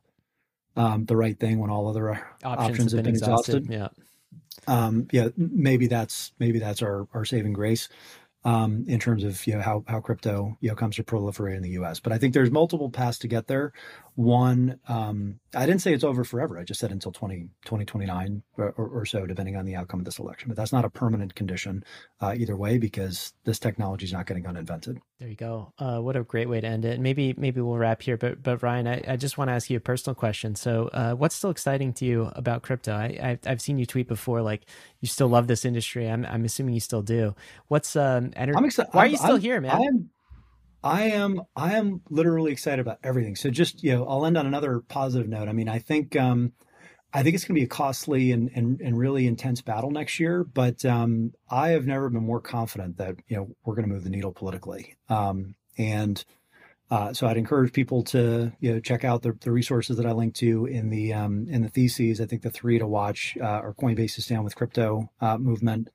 A: um, the right thing when all other options, options have, have been, been exhausted. exhausted.
B: Yeah,
A: um, yeah, maybe that's maybe that's our our saving grace. Um, in terms of, you know, how, how crypto, you know, comes to proliferate in the U S. But I think there's multiple paths to get there. One, um, I didn't say it's over forever. I just said until twenty twenty-nine or, or, or so, depending on the outcome of this election. But that's not a permanent condition uh, either way, because this technology is not getting uninvented.
B: There you go. Uh, what a great way to end it. Maybe maybe we'll wrap here. But but Ryan, I, I just want to ask you a personal question. So uh, what's still exciting to you about crypto? I, I, I've seen you tweet before, like you still love this industry. I'm I'm assuming you still do. What's um? Ener-
A: I'm excited.
B: Why are
A: I'm,
B: you still
A: I'm,
B: here, man?
A: I am, I am I am literally excited about everything. So just, you know, I'll end on another positive note. I mean, I think um, I think it's going to be a costly and, and and really intense battle next year. But um, I have never been more confident that, you know, we're going to move the needle politically. Um, and uh, so I'd encourage people to, you know, check out the, the resources that I linked to in the um, in the theses. I think the three to watch uh, are Coinbase's Stand with Crypto uh, movement.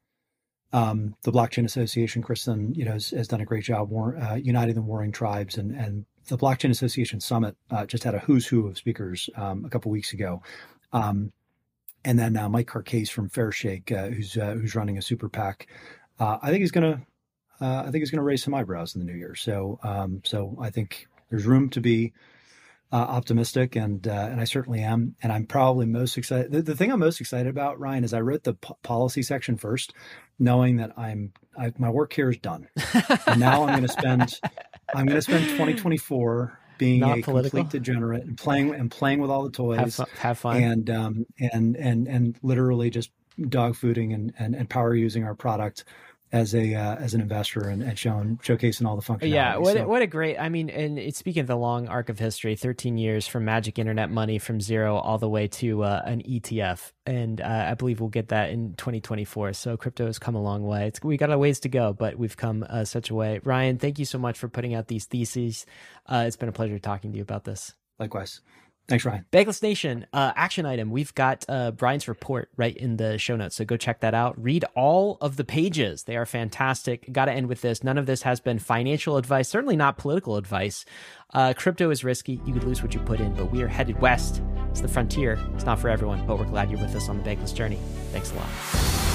A: Um, the Blockchain Association, Kristen, you know, has, has done a great job war, uh, uniting the warring tribes, and and the Blockchain Association Summit uh, just had a who's who of speakers um, a couple weeks ago, um, and then uh, Mike Carcase from Fairshake, uh, who's uh, who's running a super PAC. Uh, I think he's gonna, uh, I think he's gonna raise some eyebrows in the new year. So, um, so I think there's room to be Uh, optimistic, and uh, and I certainly am. And I'm probably most excited. The, the thing I'm most excited about, Ryan, is I wrote the p- policy section first, knowing that I'm I, my work here is done. And now I'm going to spend I'm going to spend twenty twenty-four being
B: Not
A: a
B: political.
A: complete degenerate and playing and playing with all the toys.
B: Have fun. Have fun.
A: And um and and and literally just dog fooding and and, and power using our product as a uh, as an investor, and, and showing showcasing all the functionality.
B: Yeah, what
A: so,
B: what a great, I mean, and it's, speaking of the long arc of history, thirteen years from magic internet money from zero all the way to uh, an E T F, and uh, I believe we'll get that in twenty twenty-four. So crypto has come a long way. It's, we got a ways to go, but we've come uh, such a way. Ryan, thank you so much for putting out these theses. Uh, it's been a pleasure talking to you about this.
A: Likewise. Thanks, Ryan.
B: Bankless Nation, uh, action item. We've got uh, Brian's report right in the show notes, so go check that out. Read all of the pages. They are fantastic. Got to end with this. None of this has been financial advice, certainly not political advice. Uh, crypto is risky. You could lose what you put in, but we are headed west. It's the frontier. It's not for everyone, but we're glad you're with us on the Bankless journey. Thanks a lot.